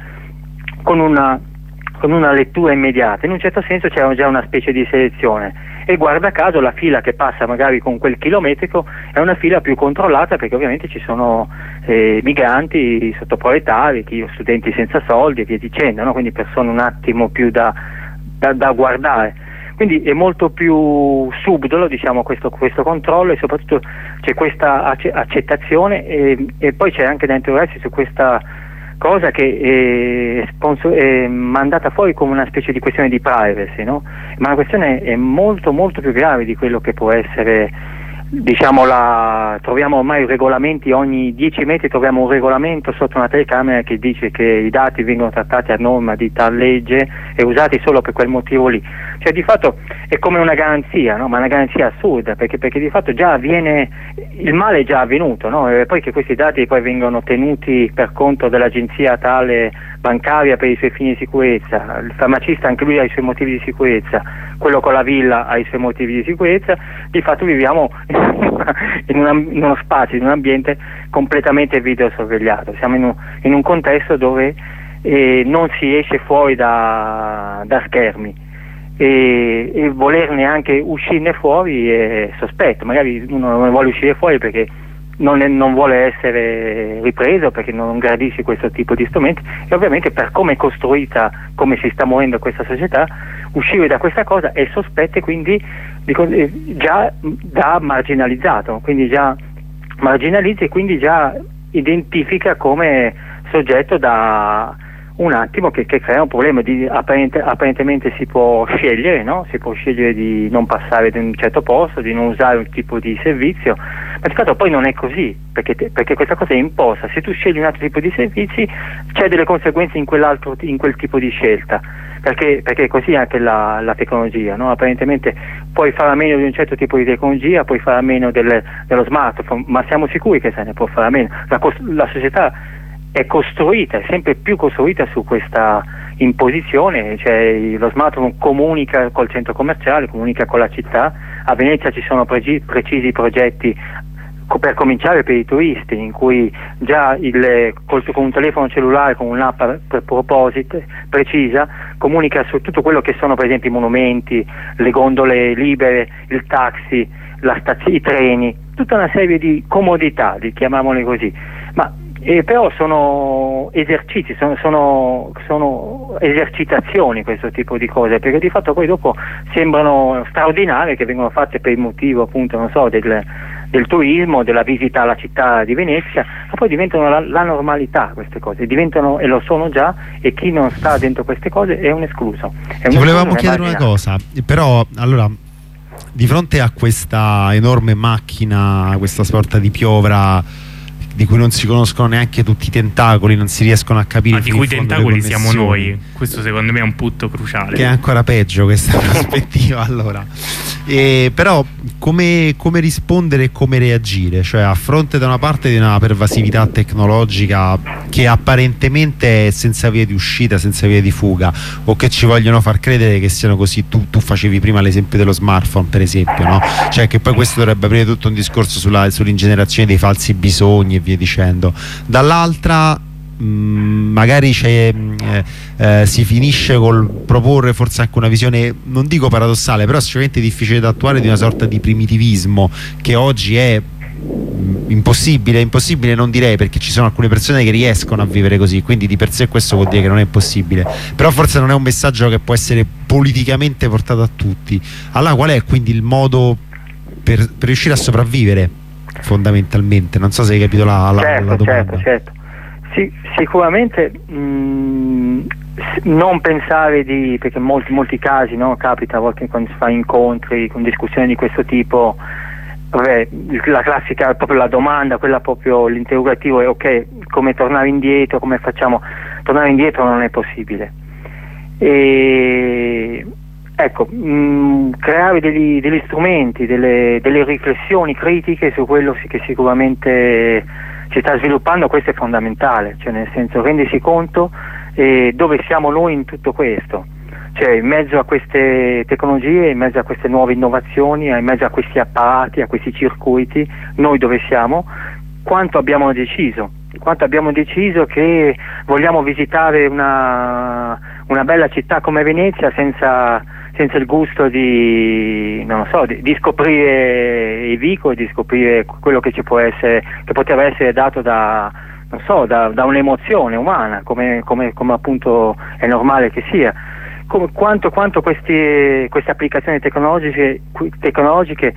con una con una lettura immediata. In un certo senso c'era già una specie di selezione, e guarda caso la fila che passa magari con quel chilometrico è una fila più controllata, perché ovviamente ci sono eh, migranti, sottoproletari, studenti senza soldi e via dicendo, no? Quindi persone un attimo più da, da, da guardare. Quindi è molto più subdolo, diciamo, questo, questo controllo, e soprattutto c'è questa acce- accettazione e, e poi c'è anche da interrogarsi su questa cosa che è, sponsor- è mandata fuori come una specie di questione di privacy, no? Ma la questione è molto molto più grave di quello che può essere, diciamo, la... troviamo ormai regolamenti, ogni dieci metri troviamo un regolamento sotto una telecamera che dice che i dati vengono trattati a norma di tal legge e usati solo per quel motivo lì. Cioè, di fatto è come una garanzia, no? Ma una garanzia assurda, perché, perché di fatto già avviene, il male è già avvenuto, no? E poi che questi dati poi vengono tenuti per conto dell'agenzia tale bancaria per i suoi fini di sicurezza, il farmacista anche lui ha i suoi motivi di sicurezza, quello con la villa ha i suoi motivi di sicurezza. Di fatto viviamo in, una, in uno spazio, in un ambiente completamente videosorvegliato, siamo in un, in un contesto dove eh, non si esce fuori da, da schermi, e, e volerne anche uscirne fuori è sospetto. Magari uno non vuole uscire fuori perché non, è, non vuole essere ripreso, perché non gradisce questo tipo di strumenti, e ovviamente per come è costruita, come si sta muovendo questa società, uscire da questa cosa è sospetto, e quindi già da marginalizzato, quindi già marginalizza e quindi già identifica come soggetto da un attimo che, che crea un problema. Di, apparente, apparentemente si può scegliere, no? Si può scegliere di non passare da un certo posto, di non usare un tipo di servizio, ma di fatto poi non è così, perché, te, perché questa cosa è imposta. Se tu scegli un altro tipo di servizi, c'è delle conseguenze in quell'altro, in quel tipo di scelta, perché, perché è così anche la, la tecnologia, no? Apparentemente puoi fare a meno di un certo tipo di tecnologia, puoi fare a meno del, dello smartphone, ma siamo sicuri che se ne può fare a meno? La, la società è costruita, è sempre più costruita su questa imposizione, cioè lo smartphone comunica col centro commerciale, comunica con la città. A Venezia ci sono pregi- precisi progetti, co- per cominciare per i turisti, in cui già il, col, con un telefono cellulare, con un'app per proposito precisa, comunica su tutto quello che sono, per esempio, i monumenti, le gondole libere, il taxi, la stazio- i treni, tutta una serie di comodità, di, chiamiamole così. Ma Eh, però sono esercizi, sono, sono, sono esercitazioni questo tipo di cose, perché di fatto poi dopo sembrano straordinarie, che vengono fatte per il motivo, appunto, non so, del, del turismo, della visita alla città di Venezia, ma poi diventano la, la normalità queste cose, diventano, e lo sono già, e chi non sta dentro queste cose è un escluso. È un Ti volevamo escluso, chiedere una cosa, però allora di fronte a questa enorme macchina, questa sorta di piovra di cui non si conoscono neanche tutti i tentacoli, non si riescono a capire, ma di cui i tentacoli siamo noi, questo secondo me è un punto cruciale, che è ancora peggio questa prospettiva. Allora e, però come, come rispondere e come reagire, cioè a fronte da una parte di una pervasività tecnologica che apparentemente è senza via di uscita, senza via di fuga, o che ci vogliono far credere che siano così. Tu, tu facevi prima l'esempio dello smartphone, per esempio, no? Cioè che poi questo dovrebbe aprire tutto un discorso sulla, sull'ingenerazione dei falsi bisogni e via dicendo. Dall'altra mh, magari c'è, eh, eh, si finisce col proporre forse anche una visione, non dico paradossale, però sicuramente difficile da attuare, di una sorta di primitivismo che oggi è mh, impossibile. Impossibile non direi, perché ci sono alcune persone che riescono a vivere così, quindi di per sé questo vuol dire che non è possibile, però forse non è un messaggio che può essere politicamente portato a tutti. Allora qual è quindi il modo per, per riuscire a sopravvivere fondamentalmente? Non so se hai capito la, la, certo, la domanda. certo, certo. Sì, sicuramente mh, non pensare di, perché in molti, molti casi, no, capita a volte quando si fa incontri con discussioni di questo tipo, vabbè, la classica, proprio la domanda, quella proprio l'interrogativo è: ok, come tornare indietro, come facciamo? Tornare indietro non è possibile. E ecco, mh, creare degli, degli strumenti, delle, delle riflessioni critiche su quello che sicuramente si sta sviluppando, questo è fondamentale, cioè nel senso rendersi conto eh, dove siamo noi in tutto questo, cioè in mezzo a queste tecnologie, in mezzo a queste nuove innovazioni, in mezzo a questi apparati, a questi circuiti, noi dove siamo, quanto abbiamo deciso, quanto abbiamo deciso che vogliamo visitare una, una bella città come Venezia senza senza il gusto di, non lo so, di, di scoprire i vicoli, di scoprire quello che ci può essere, che poteva essere dato da, non so, da, da un'emozione umana, come, come, come appunto è normale che sia. Come, quanto, quanto questi, queste applicazioni tecnologiche, tecnologiche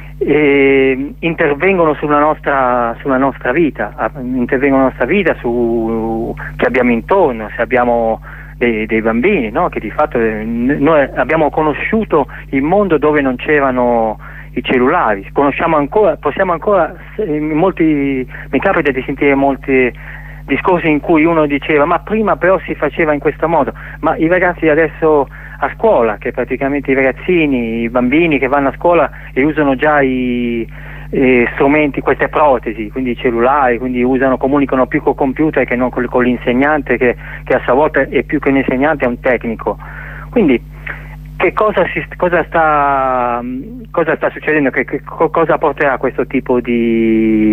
eh, intervengono sulla nostra, sulla nostra vita, intervengono sulla nostra vita, su che abbiamo intorno, se abbiamo Dei, dei bambini, no? Che di fatto eh, noi abbiamo conosciuto il mondo dove non c'erano i cellulari, conosciamo ancora, possiamo ancora, in molti, mi capita di sentire molti discorsi in cui uno diceva: ma prima però si faceva in questo modo, ma i ragazzi adesso a scuola, che praticamente i ragazzini, i bambini che vanno a scuola e usano già i Eh, strumenti, queste protesi, quindi i cellulari, quindi usano, comunicano più col computer che non con, con l'insegnante, che, che a sua volta è più che un insegnante, è un tecnico. Quindi che cosa, si, cosa, sta, cosa sta succedendo, che, che cosa porterà questo tipo di,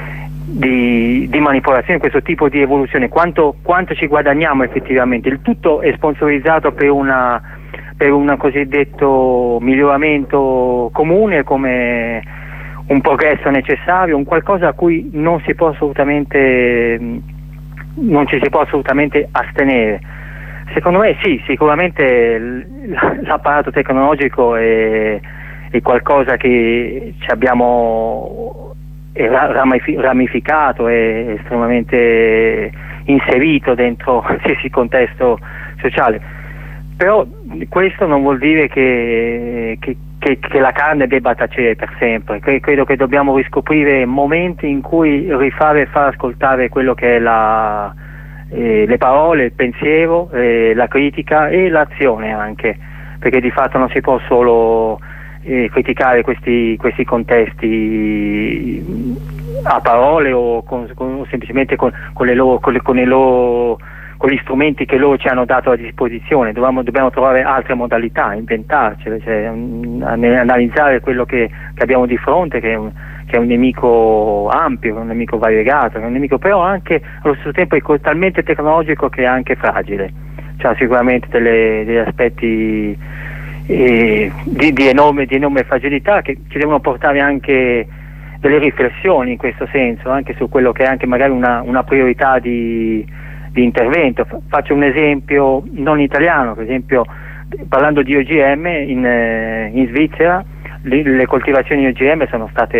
di, di manipolazione, questo tipo di evoluzione, quanto, quanto ci guadagniamo effettivamente? Il tutto è sponsorizzato per una per un cosiddetto miglioramento comune, come un progresso necessario, un qualcosa a cui non si può assolutamente non ci si può assolutamente astenere. Secondo me sì, sicuramente l'apparato tecnologico è, è qualcosa che ci abbiamo è ramificato, è estremamente inserito dentro qualsiasi contesto sociale, però questo non vuol dire che, che Che, che la carne debba tacere per sempre. Credo che dobbiamo riscoprire momenti in cui rifare e far ascoltare quello che è la, eh, le parole, il pensiero, eh, la critica e l'azione anche, perché di fatto non si può solo eh, criticare questi, questi contesti a parole o, con, con, o semplicemente con, con, le loro, con, le, con, le loro, con gli strumenti che loro ci hanno dato a disposizione. Dobbiamo, dobbiamo trovare altre modalità, inventarcele, cioè, um, analizzare quello che, che abbiamo di fronte, che è, un, che è un nemico ampio, che è un nemico variegato, che è un nemico però anche allo stesso tempo è talmente tecnologico che è anche fragile. C'ha sicuramente delle, degli aspetti eh, di, di, enorme, di enorme fragilità che ci devono portare anche delle riflessioni in questo senso, anche su quello che è anche magari una, una priorità di di intervento. Faccio un esempio non italiano, per esempio parlando di O G M in, eh, in Svizzera le, le coltivazioni O G M sono state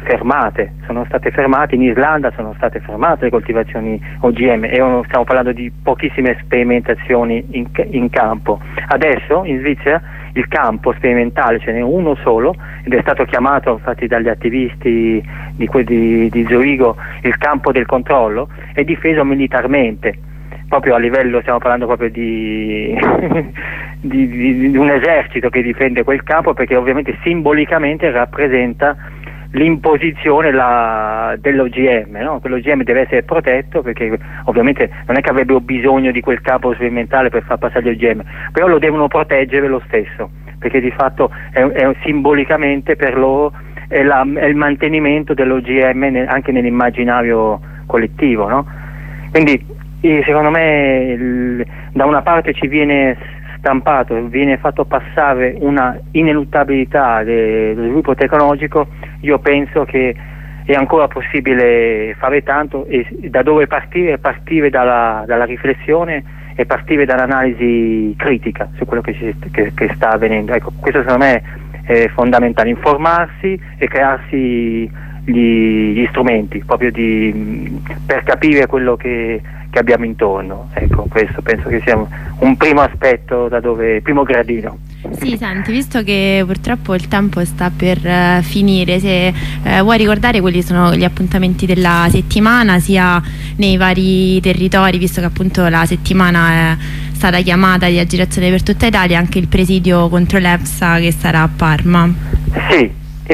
fermate, sono state fermate in Islanda, sono state fermate le coltivazioni O G M e stiamo parlando di pochissime sperimentazioni in, in campo. Adesso in Svizzera il campo sperimentale ce n'è uno solo ed è stato chiamato infatti dagli attivisti di, di, di Zurigo il campo del controllo, è difeso militarmente, proprio a livello, stiamo parlando proprio di, di, di, di un esercito che difende quel campo, perché ovviamente simbolicamente rappresenta l'imposizione la, dell'O G M, no? L'O G M deve essere protetto perché ovviamente non è che avrebbero bisogno di quel campo sperimentale per far passare gli O G M, però lo devono proteggere lo stesso, perché di fatto è, è simbolicamente per loro è, la, è il mantenimento dell'O G M ne, anche nell'immaginario collettivo, no? Quindi secondo me il, da una parte ci viene stampato, viene fatto passare una ineluttabilità de, dello sviluppo tecnologico. Io penso che è ancora possibile fare tanto, e da dove partire? Partire dalla, dalla riflessione e partire dall'analisi critica su quello che, ci, che, che sta avvenendo. Ecco, questo secondo me è fondamentale, informarsi e crearsi gli, gli strumenti proprio di, per capire quello che, che abbiamo intorno. Ecco, questo penso che sia un primo aspetto, da dove, primo gradino. Sì, senti, visto che purtroppo il tempo sta per uh, finire, se uh, vuoi ricordare quali sono gli appuntamenti della settimana, sia nei vari territori, visto che appunto la settimana è stata chiamata di aggirazione per tutta Italia, anche il presidio contro l'EFSA che sarà a Parma. Sì,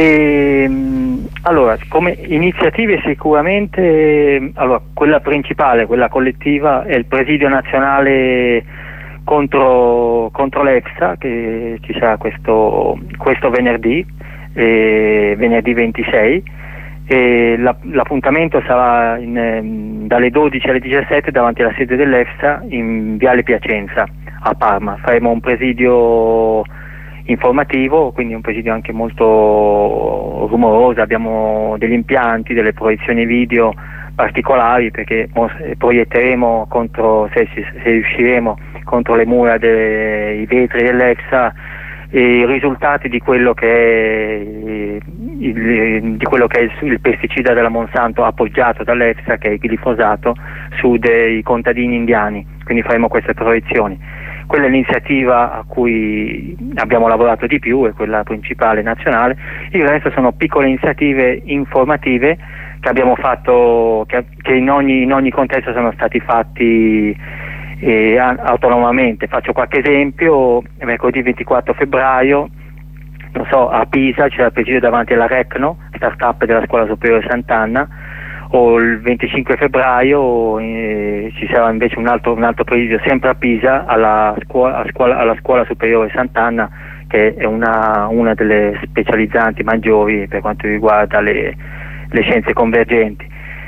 ehm, allora, come iniziative sicuramente, allora, quella principale, quella collettiva, è il presidio nazionale contro, contro l'EFSA, che ci sarà questo, questo venerdì, eh, venerdì ventisei, e la, l'appuntamento sarà in, dalle dodici alle diciassette davanti alla sede dell'EFSA in Viale Piacenza a Parma. Faremo un presidio informativo, quindi un presidio anche molto rumoroso, abbiamo degli impianti, delle proiezioni video particolari, perché proietteremo contro, se, se riusciremo, contro le mura dei vetri dell'EFSA i risultati di quello che è il, di quello che è il, il pesticida della Monsanto appoggiato dall'EFSA, che è il glifosato, su dei contadini indiani. Quindi faremo queste proiezioni. Quella è l'iniziativa a cui abbiamo lavorato di più, è quella principale nazionale. Il resto sono piccole iniziative informative che abbiamo fatto, che, che in ogni, in ogni contesto sono stati fatti eh, autonomamente. Faccio qualche esempio: mercoledì ventiquattro febbraio, non so, a Pisa c'era il presidio davanti alla Recno, startup della Scuola Superiore Sant'Anna, o il venticinque febbraio eh, ci sarà invece un altro, un altro presidio sempre a Pisa alla scuola, alla scuola, alla Scuola Superiore Sant'Anna, che è una, una delle specializzanti maggiori per quanto riguarda le, le scienze convergenti.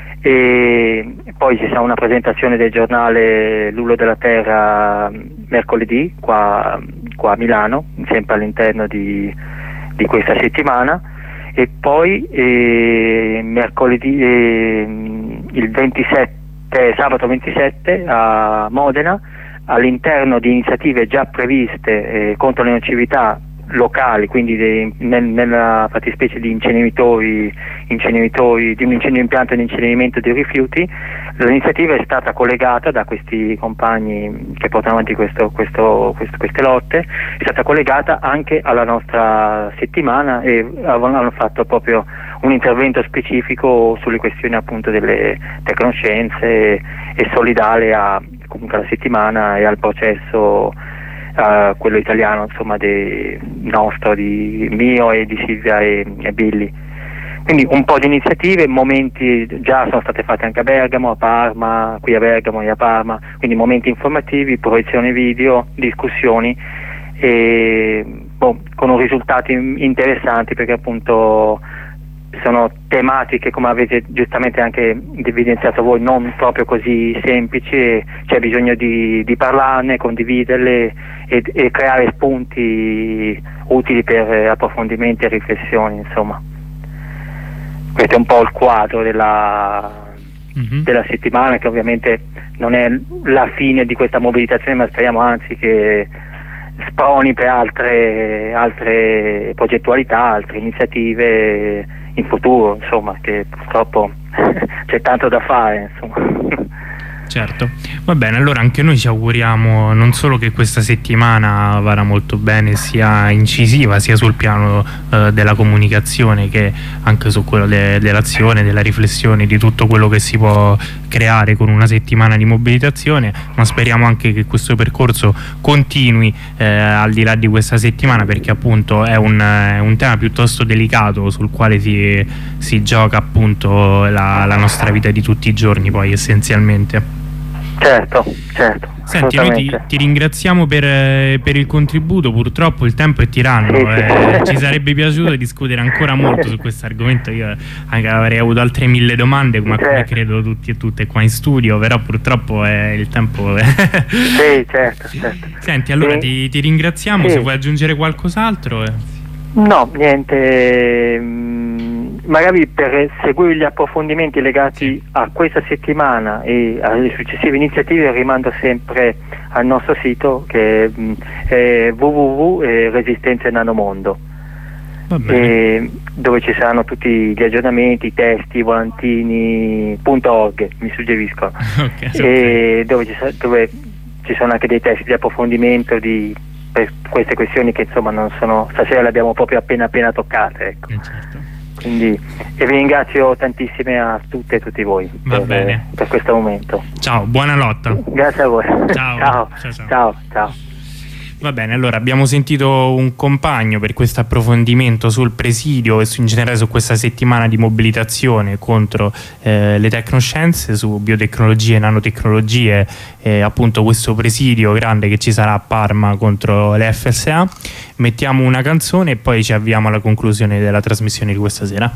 E poi ci sarà una presentazione del giornale L'Ullo della Terra mercoledì qua, qua a Milano, sempre all'interno di, di questa settimana. E poi eh, mercoledì eh, il ventisette, sabato ventisette a Modena, all'interno di iniziative già previste eh, contro le nocività locali, quindi de, nel, nella fattispecie di inceneritori, inceneritori, di un incendio impianto di incenerimento di rifiuti. L'iniziativa è stata collegata da questi compagni che portano avanti questo, questo, questo, queste lotte, è stata collegata anche alla nostra settimana, e hanno fatto proprio un intervento specifico sulle questioni appunto delle tecnoscienze e solidale a, comunque alla settimana e al processo Uh, quello italiano, insomma, de, nostro, di mio e di Silvia e, e Billy. Quindi un po' di iniziative, momenti già sono state fatte anche a Bergamo, a Parma, qui a Bergamo e a Parma, quindi momenti informativi, proiezioni video, discussioni, e boh, con risultati interessanti, perché appunto sono tematiche, come avete giustamente anche evidenziato voi, non proprio così semplici, c'è bisogno di, di parlarne, condividerle e, e creare spunti utili per approfondimenti e riflessioni, insomma. Questo è un po' il quadro della, mm-hmm. della settimana, che ovviamente non è la fine di questa mobilitazione, ma speriamo anzi che sproni per altre, altre progettualità, altre iniziative in futuro, insomma, che purtroppo c'è tanto da fare, insomma. Certo, va bene, allora anche noi ci auguriamo non solo che questa settimana vada molto bene, sia incisiva sia sul piano eh, della comunicazione che anche su quello de dell'azione, della riflessione, di tutto quello che si può creare con una settimana di mobilitazione, ma speriamo anche che questo percorso continui eh, al di là di questa settimana, perché appunto è un, è un tema piuttosto delicato sul quale si, si gioca appunto la, la nostra vita di tutti i giorni, poi essenzialmente. Certo, certo. Senti, noi ti, ti ringraziamo per, eh, per il contributo, purtroppo il tempo è tiranno, sì, eh, sì. ci sarebbe piaciuto discutere ancora molto su questo argomento, io anche avrei avuto altre mille domande, come, certo. come credo tutti e tutte qua in studio, però purtroppo eh, il tempo è... Sì, certo, certo. Senti, allora sì. ti, ti ringraziamo, sì. se vuoi aggiungere qualcos'altro. Eh. No, niente, mh, magari per seguire gli approfondimenti legati a questa settimana e alle successive iniziative rimando sempre al nostro sito, che mh, è w w w punto resistenza nanomondo, e dove ci saranno tutti gli aggiornamenti, i testi, i volantini punto org, mi suggeriscono. Okay, e dove ci, dove ci sono anche dei testi di approfondimento di per queste questioni che insomma non sono, stasera le abbiamo proprio appena appena toccate, ecco. Eh, certo. Quindi e vi ringrazio tantissime a tutte e tutti voi Va per, bene. per questo momento. Ciao, buona lotta. Grazie a voi. Ciao. ciao. Ciao, ciao. ciao, ciao. Va bene, allora abbiamo sentito un compagno per questo approfondimento sul presidio e su, in generale su questa settimana di mobilitazione contro eh, le tecnoscienze, su biotecnologie e nanotecnologie, eh, appunto questo presidio grande che ci sarà a Parma contro le F S A. Mettiamo una canzone e poi ci avviamo alla conclusione della trasmissione di questa sera.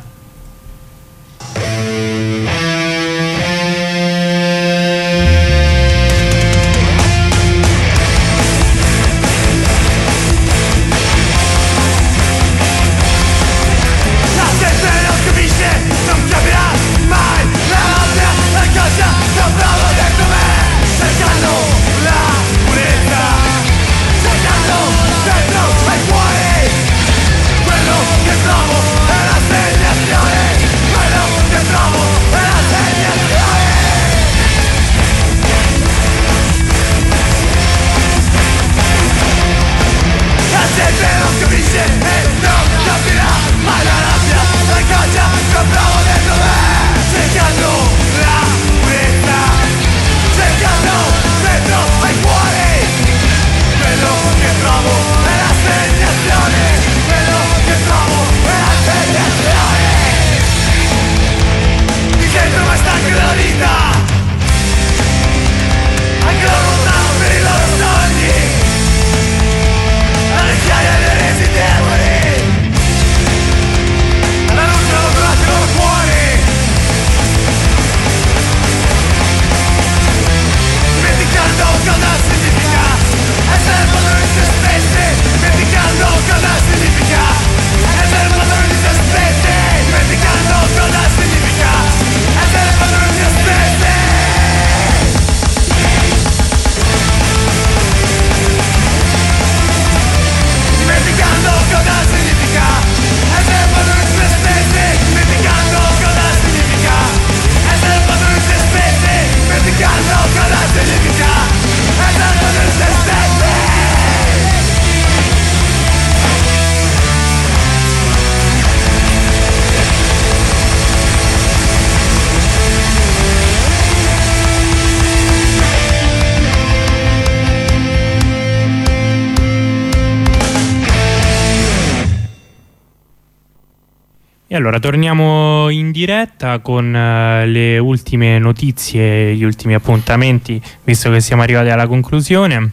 E allora torniamo in diretta con uh, le ultime notizie, gli ultimi appuntamenti, visto che siamo arrivati alla conclusione.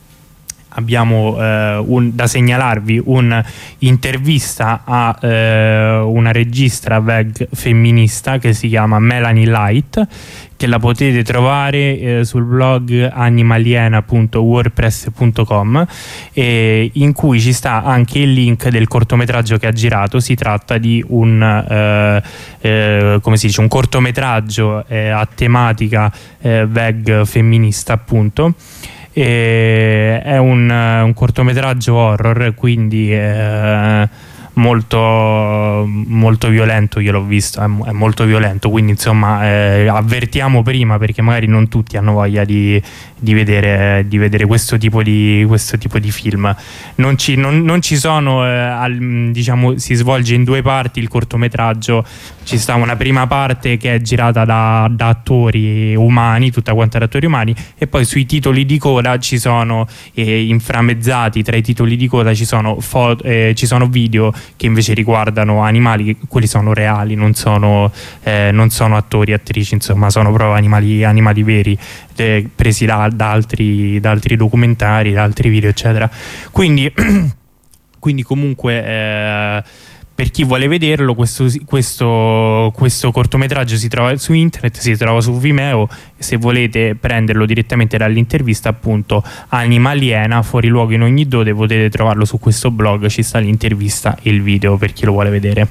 Abbiamo uh, un, da segnalarvi un'intervista a uh, una regista veg femminista che si chiama Melanie Light, che la potete trovare eh, sul blog animaliena punto wordpress punto com, eh, in cui ci sta anche il link del cortometraggio che ha girato. Si tratta di un, eh, eh, come si dice, un cortometraggio eh, a tematica eh, veg femminista, appunto. E è un, un cortometraggio horror, quindi eh, molto, molto violento. Io l'ho visto, è, è molto violento, quindi insomma eh, avvertiamo prima, perché magari non tutti hanno voglia di, di, vedere, di vedere questo tipo di, questo tipo di film. Non ci, non, non ci sono eh, al, diciamo, si svolge in due parti il cortometraggio. Ci sta una prima parte che è girata da, da attori umani, tutta quanta da attori umani, e poi sui titoli di coda ci sono eh, inframmezzati tra i titoli di coda ci sono, foto, eh, ci sono video che invece riguardano animali, che quelli sono reali, non sono, eh, non sono attori, attrici, insomma sono proprio animali, animali veri, eh, presi da, da, altri, da altri documentari, da altri video eccetera. Quindi, quindi comunque eh, per chi vuole vederlo, questo, questo, questo cortometraggio si trova su internet, si trova su Vimeo. Se volete prenderlo direttamente dall'intervista, appunto, Anima Aliena, fuori luogo in ogni dove, potete trovarlo su questo blog, ci sta l'intervista e il video per chi lo vuole vedere.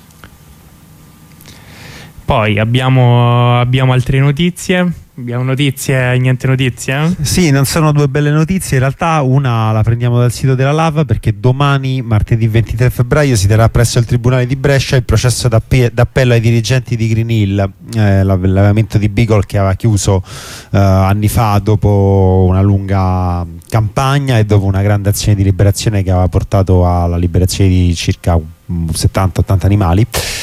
Poi abbiamo, abbiamo altre notizie. Abbiamo notizie, niente notizie? Sì, non sono due belle notizie, in realtà una la prendiamo dal sito della Lava, perché domani, martedì ventitré febbraio, si terrà presso il Tribunale di Brescia il processo d'appello ai dirigenti di Green Hill, eh, l'allevamento di Beagle che aveva chiuso eh, anni fa dopo una lunga campagna e dopo una grande azione di liberazione che aveva portato alla liberazione di circa settanta ottanta animali.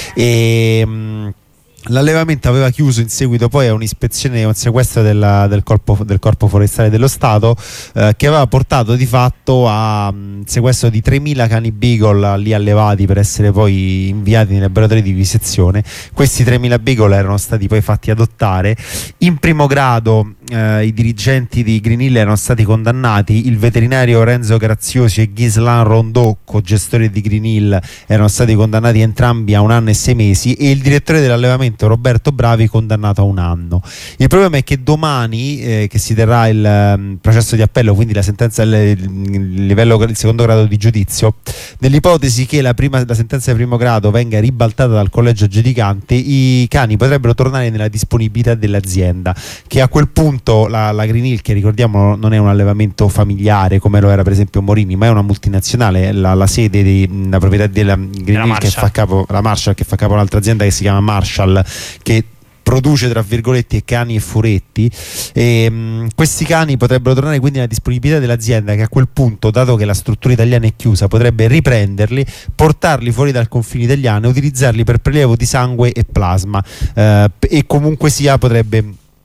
E mh, l'allevamento aveva chiuso in seguito poi a un'ispezione e un sequestro della, del, corpo, del corpo forestale dello Stato, eh, che aveva portato di fatto a um, sequestro di tremila cani Beagle lì allevati per essere poi inviati nei laboratori di vivisezione. Questi tremila Beagle erano stati poi fatti adottare. In primo grado eh, i dirigenti di Green Hill erano stati condannati, il veterinario Renzo Graziosi e Ghislain Rondeau, co-gestori di Green Hill, erano stati condannati entrambi a un anno e sei mesi, e il direttore dell'allevamento Roberto Bravi condannato a un anno. Il problema è che domani eh, che si terrà il um, processo di appello, quindi la sentenza il, il livello il secondo grado di giudizio, nell'ipotesi che la, prima, la sentenza di primo grado venga ribaltata dal collegio giudicante, i cani potrebbero tornare nella disponibilità dell'azienda, che a quel punto la, la Green Hill, che ricordiamo non è un allevamento familiare come lo era per esempio Morini, ma è una multinazionale, la, la sede di, la proprietà della Green Hill che fa capo, la Marshall, che fa capo a un'altra azienda che si chiama Marshall, che produce tra virgolette cani e furetti, e mh, questi cani potrebbero tornare quindi nella disponibilità dell'azienda, che a quel punto, dato che la struttura italiana è chiusa, potrebbe riprenderli, portarli fuori dal confine italiano e utilizzarli per prelievo di sangue e plasma, eh, e comunque sia potrebbe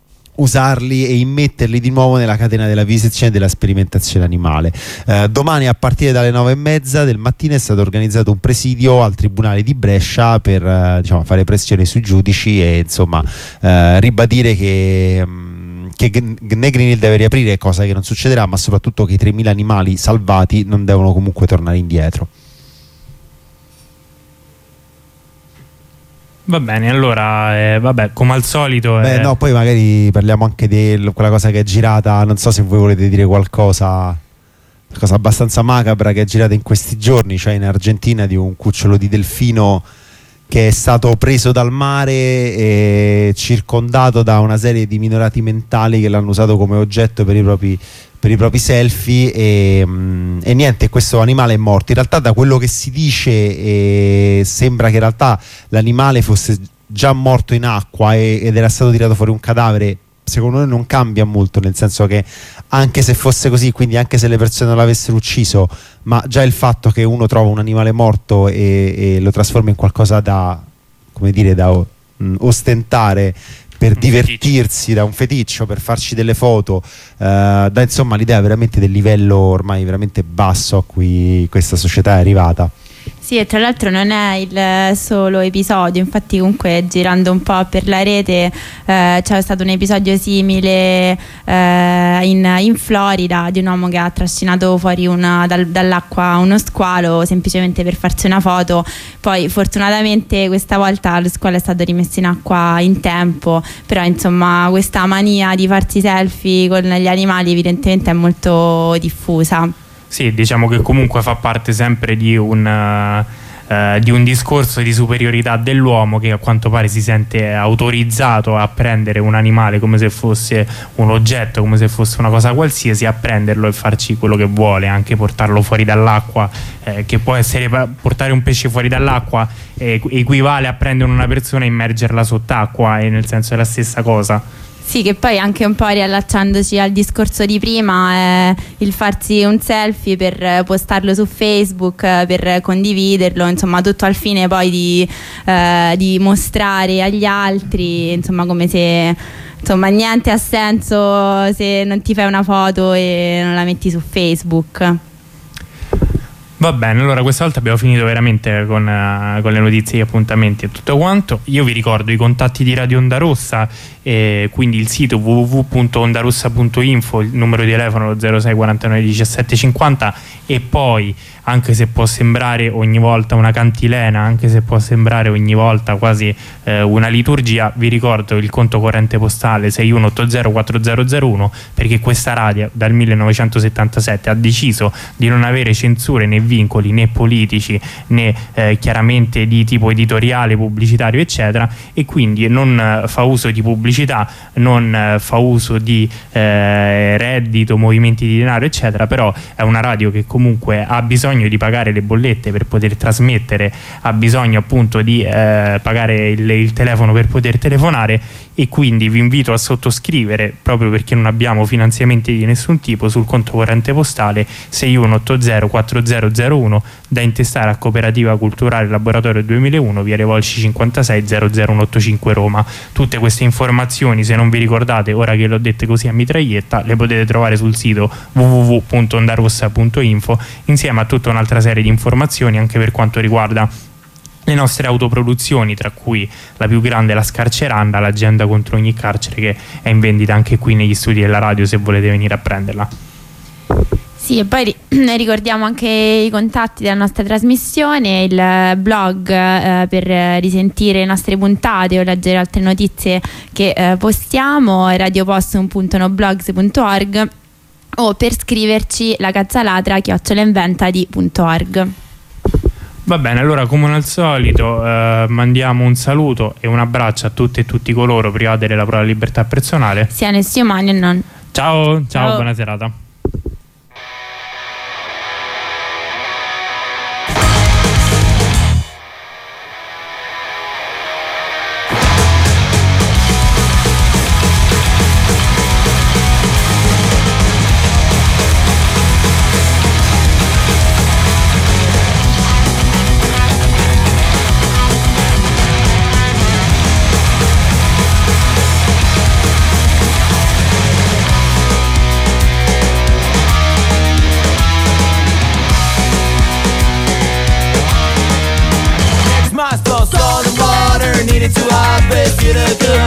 usarli e immetterli di nuovo nella catena della vivisezione e della sperimentazione animale. Eh, domani a partire dalle nove e mezza del mattino è stato organizzato un presidio al Tribunale di Brescia per eh, diciamo, fare pressione sui giudici e insomma eh, ribadire che mh, che né Green Hill deve riaprire, cosa che non succederà, ma soprattutto che i tremila animali salvati non devono comunque tornare indietro. Va bene, allora, eh, vabbè, come al solito. Beh, eh... no, poi magari parliamo anche di quella cosa che è girata. Non so se voi volete dire qualcosa, cosa abbastanza macabra che è girata in questi giorni, cioè in Argentina, di un cucciolo di delfino che è stato preso dal mare e circondato da una serie di minorati mentali che l'hanno usato come oggetto per i propri per i propri selfie e, mh, e niente, questo animale è morto. In realtà da quello che si dice eh, sembra che in realtà l'animale fosse già morto in acqua e, ed era stato tirato fuori un cadavere. Secondo noi non cambia molto, nel senso che anche se fosse così, quindi anche se le persone non l'avessero ucciso, ma già il fatto che uno trova un animale morto e, e lo trasforma in qualcosa da, come dire, da mh, ostentare per divertirsi, da un feticcio, per farci delle foto, eh, dà insomma l'idea veramente del livello ormai veramente basso a cui questa società è arrivata. Sì, e tra l'altro non è il solo episodio, infatti comunque girando un po' per la rete eh, c'è stato un episodio simile eh, in, in Florida, di un uomo che ha trascinato fuori una, dal, dall'acqua uno squalo semplicemente per farsi una foto. Poi fortunatamente questa volta lo squalo è stato rimesso in acqua in tempo, però insomma questa mania di farsi selfie con gli animali evidentemente è molto diffusa. Sì, diciamo che comunque fa parte sempre di un, uh, eh, di un discorso di superiorità dell'uomo, che a quanto pare si sente autorizzato a prendere un animale come se fosse un oggetto, come se fosse una cosa qualsiasi, a prenderlo e farci quello che vuole, anche portarlo fuori dall'acqua, eh, che può essere, portare un pesce fuori dall'acqua eh, equivale a prendere una persona e immergerla sott'acqua, e nel senso è la stessa cosa. Sì, che poi anche un po' riallacciandoci al discorso di prima, è il farsi un selfie per postarlo su Facebook, per condividerlo, insomma tutto al fine poi di, eh, di mostrare agli altri, insomma come se insomma niente ha senso se non ti fai una foto e non la metti su Facebook. Va bene, allora questa volta abbiamo finito veramente con, uh, con le notizie, gli appuntamenti e tutto quanto. Io vi ricordo i contatti di Radio Onda Rossa, eh, quindi il sito w w w punto ondarossa punto info, il numero di telefono zero sei quarantanove diciassette cinquanta, e poi, anche se può sembrare ogni volta una cantilena, anche se può sembrare ogni volta quasi eh, una liturgia, vi ricordo il conto corrente postale sei uno otto zero quattro zero zero uno, perché questa radio dal millenovecentosettantasette ha deciso di non avere censure né vincoli né politici né eh, chiaramente di tipo editoriale, pubblicitario eccetera, e quindi non eh, fa uso di pubblicità, non eh, fa uso di eh, reddito, movimenti di denaro eccetera, però è una radio che comunque ha bisogno di pagare le bollette per poter trasmettere, ha bisogno appunto di eh, pagare il, il telefono per poter telefonare, e quindi vi invito a sottoscrivere, proprio perché non abbiamo finanziamenti di nessun tipo, sul conto corrente postale sei uno otto zero quattro zero zero uno, da intestare a Cooperativa Culturale Laboratorio duemilauno, via Revolci cinquantasei zero zero uno otto cinque Roma. Tutte queste informazioni, se non vi ricordate, ora che le ho dette così a mitraglietta, le potete trovare sul sito w w w punto ondarossa punto info, insieme a tutta un'altra serie di informazioni anche per quanto riguarda le nostre autoproduzioni, tra cui la più grande, la Scarceranda, l'agenda contro ogni carcere, che è in vendita anche qui negli studi della radio se volete venire a prenderla. Sì, e poi ricordiamo anche i contatti della nostra trasmissione, il blog eh, per risentire le nostre puntate o leggere altre notizie che eh, postiamo, radiopostum punto noblogs punto org, o per scriverci la cazzalatra chiocciola inventati punto org. Va bene, allora come al solito eh, mandiamo un saluto e un abbraccio a tutte e tutti coloro privati della propria libertà personale, siano essi umani o non. Ciao, ciao, ciao. Buona serata. Needed to harvest, you the good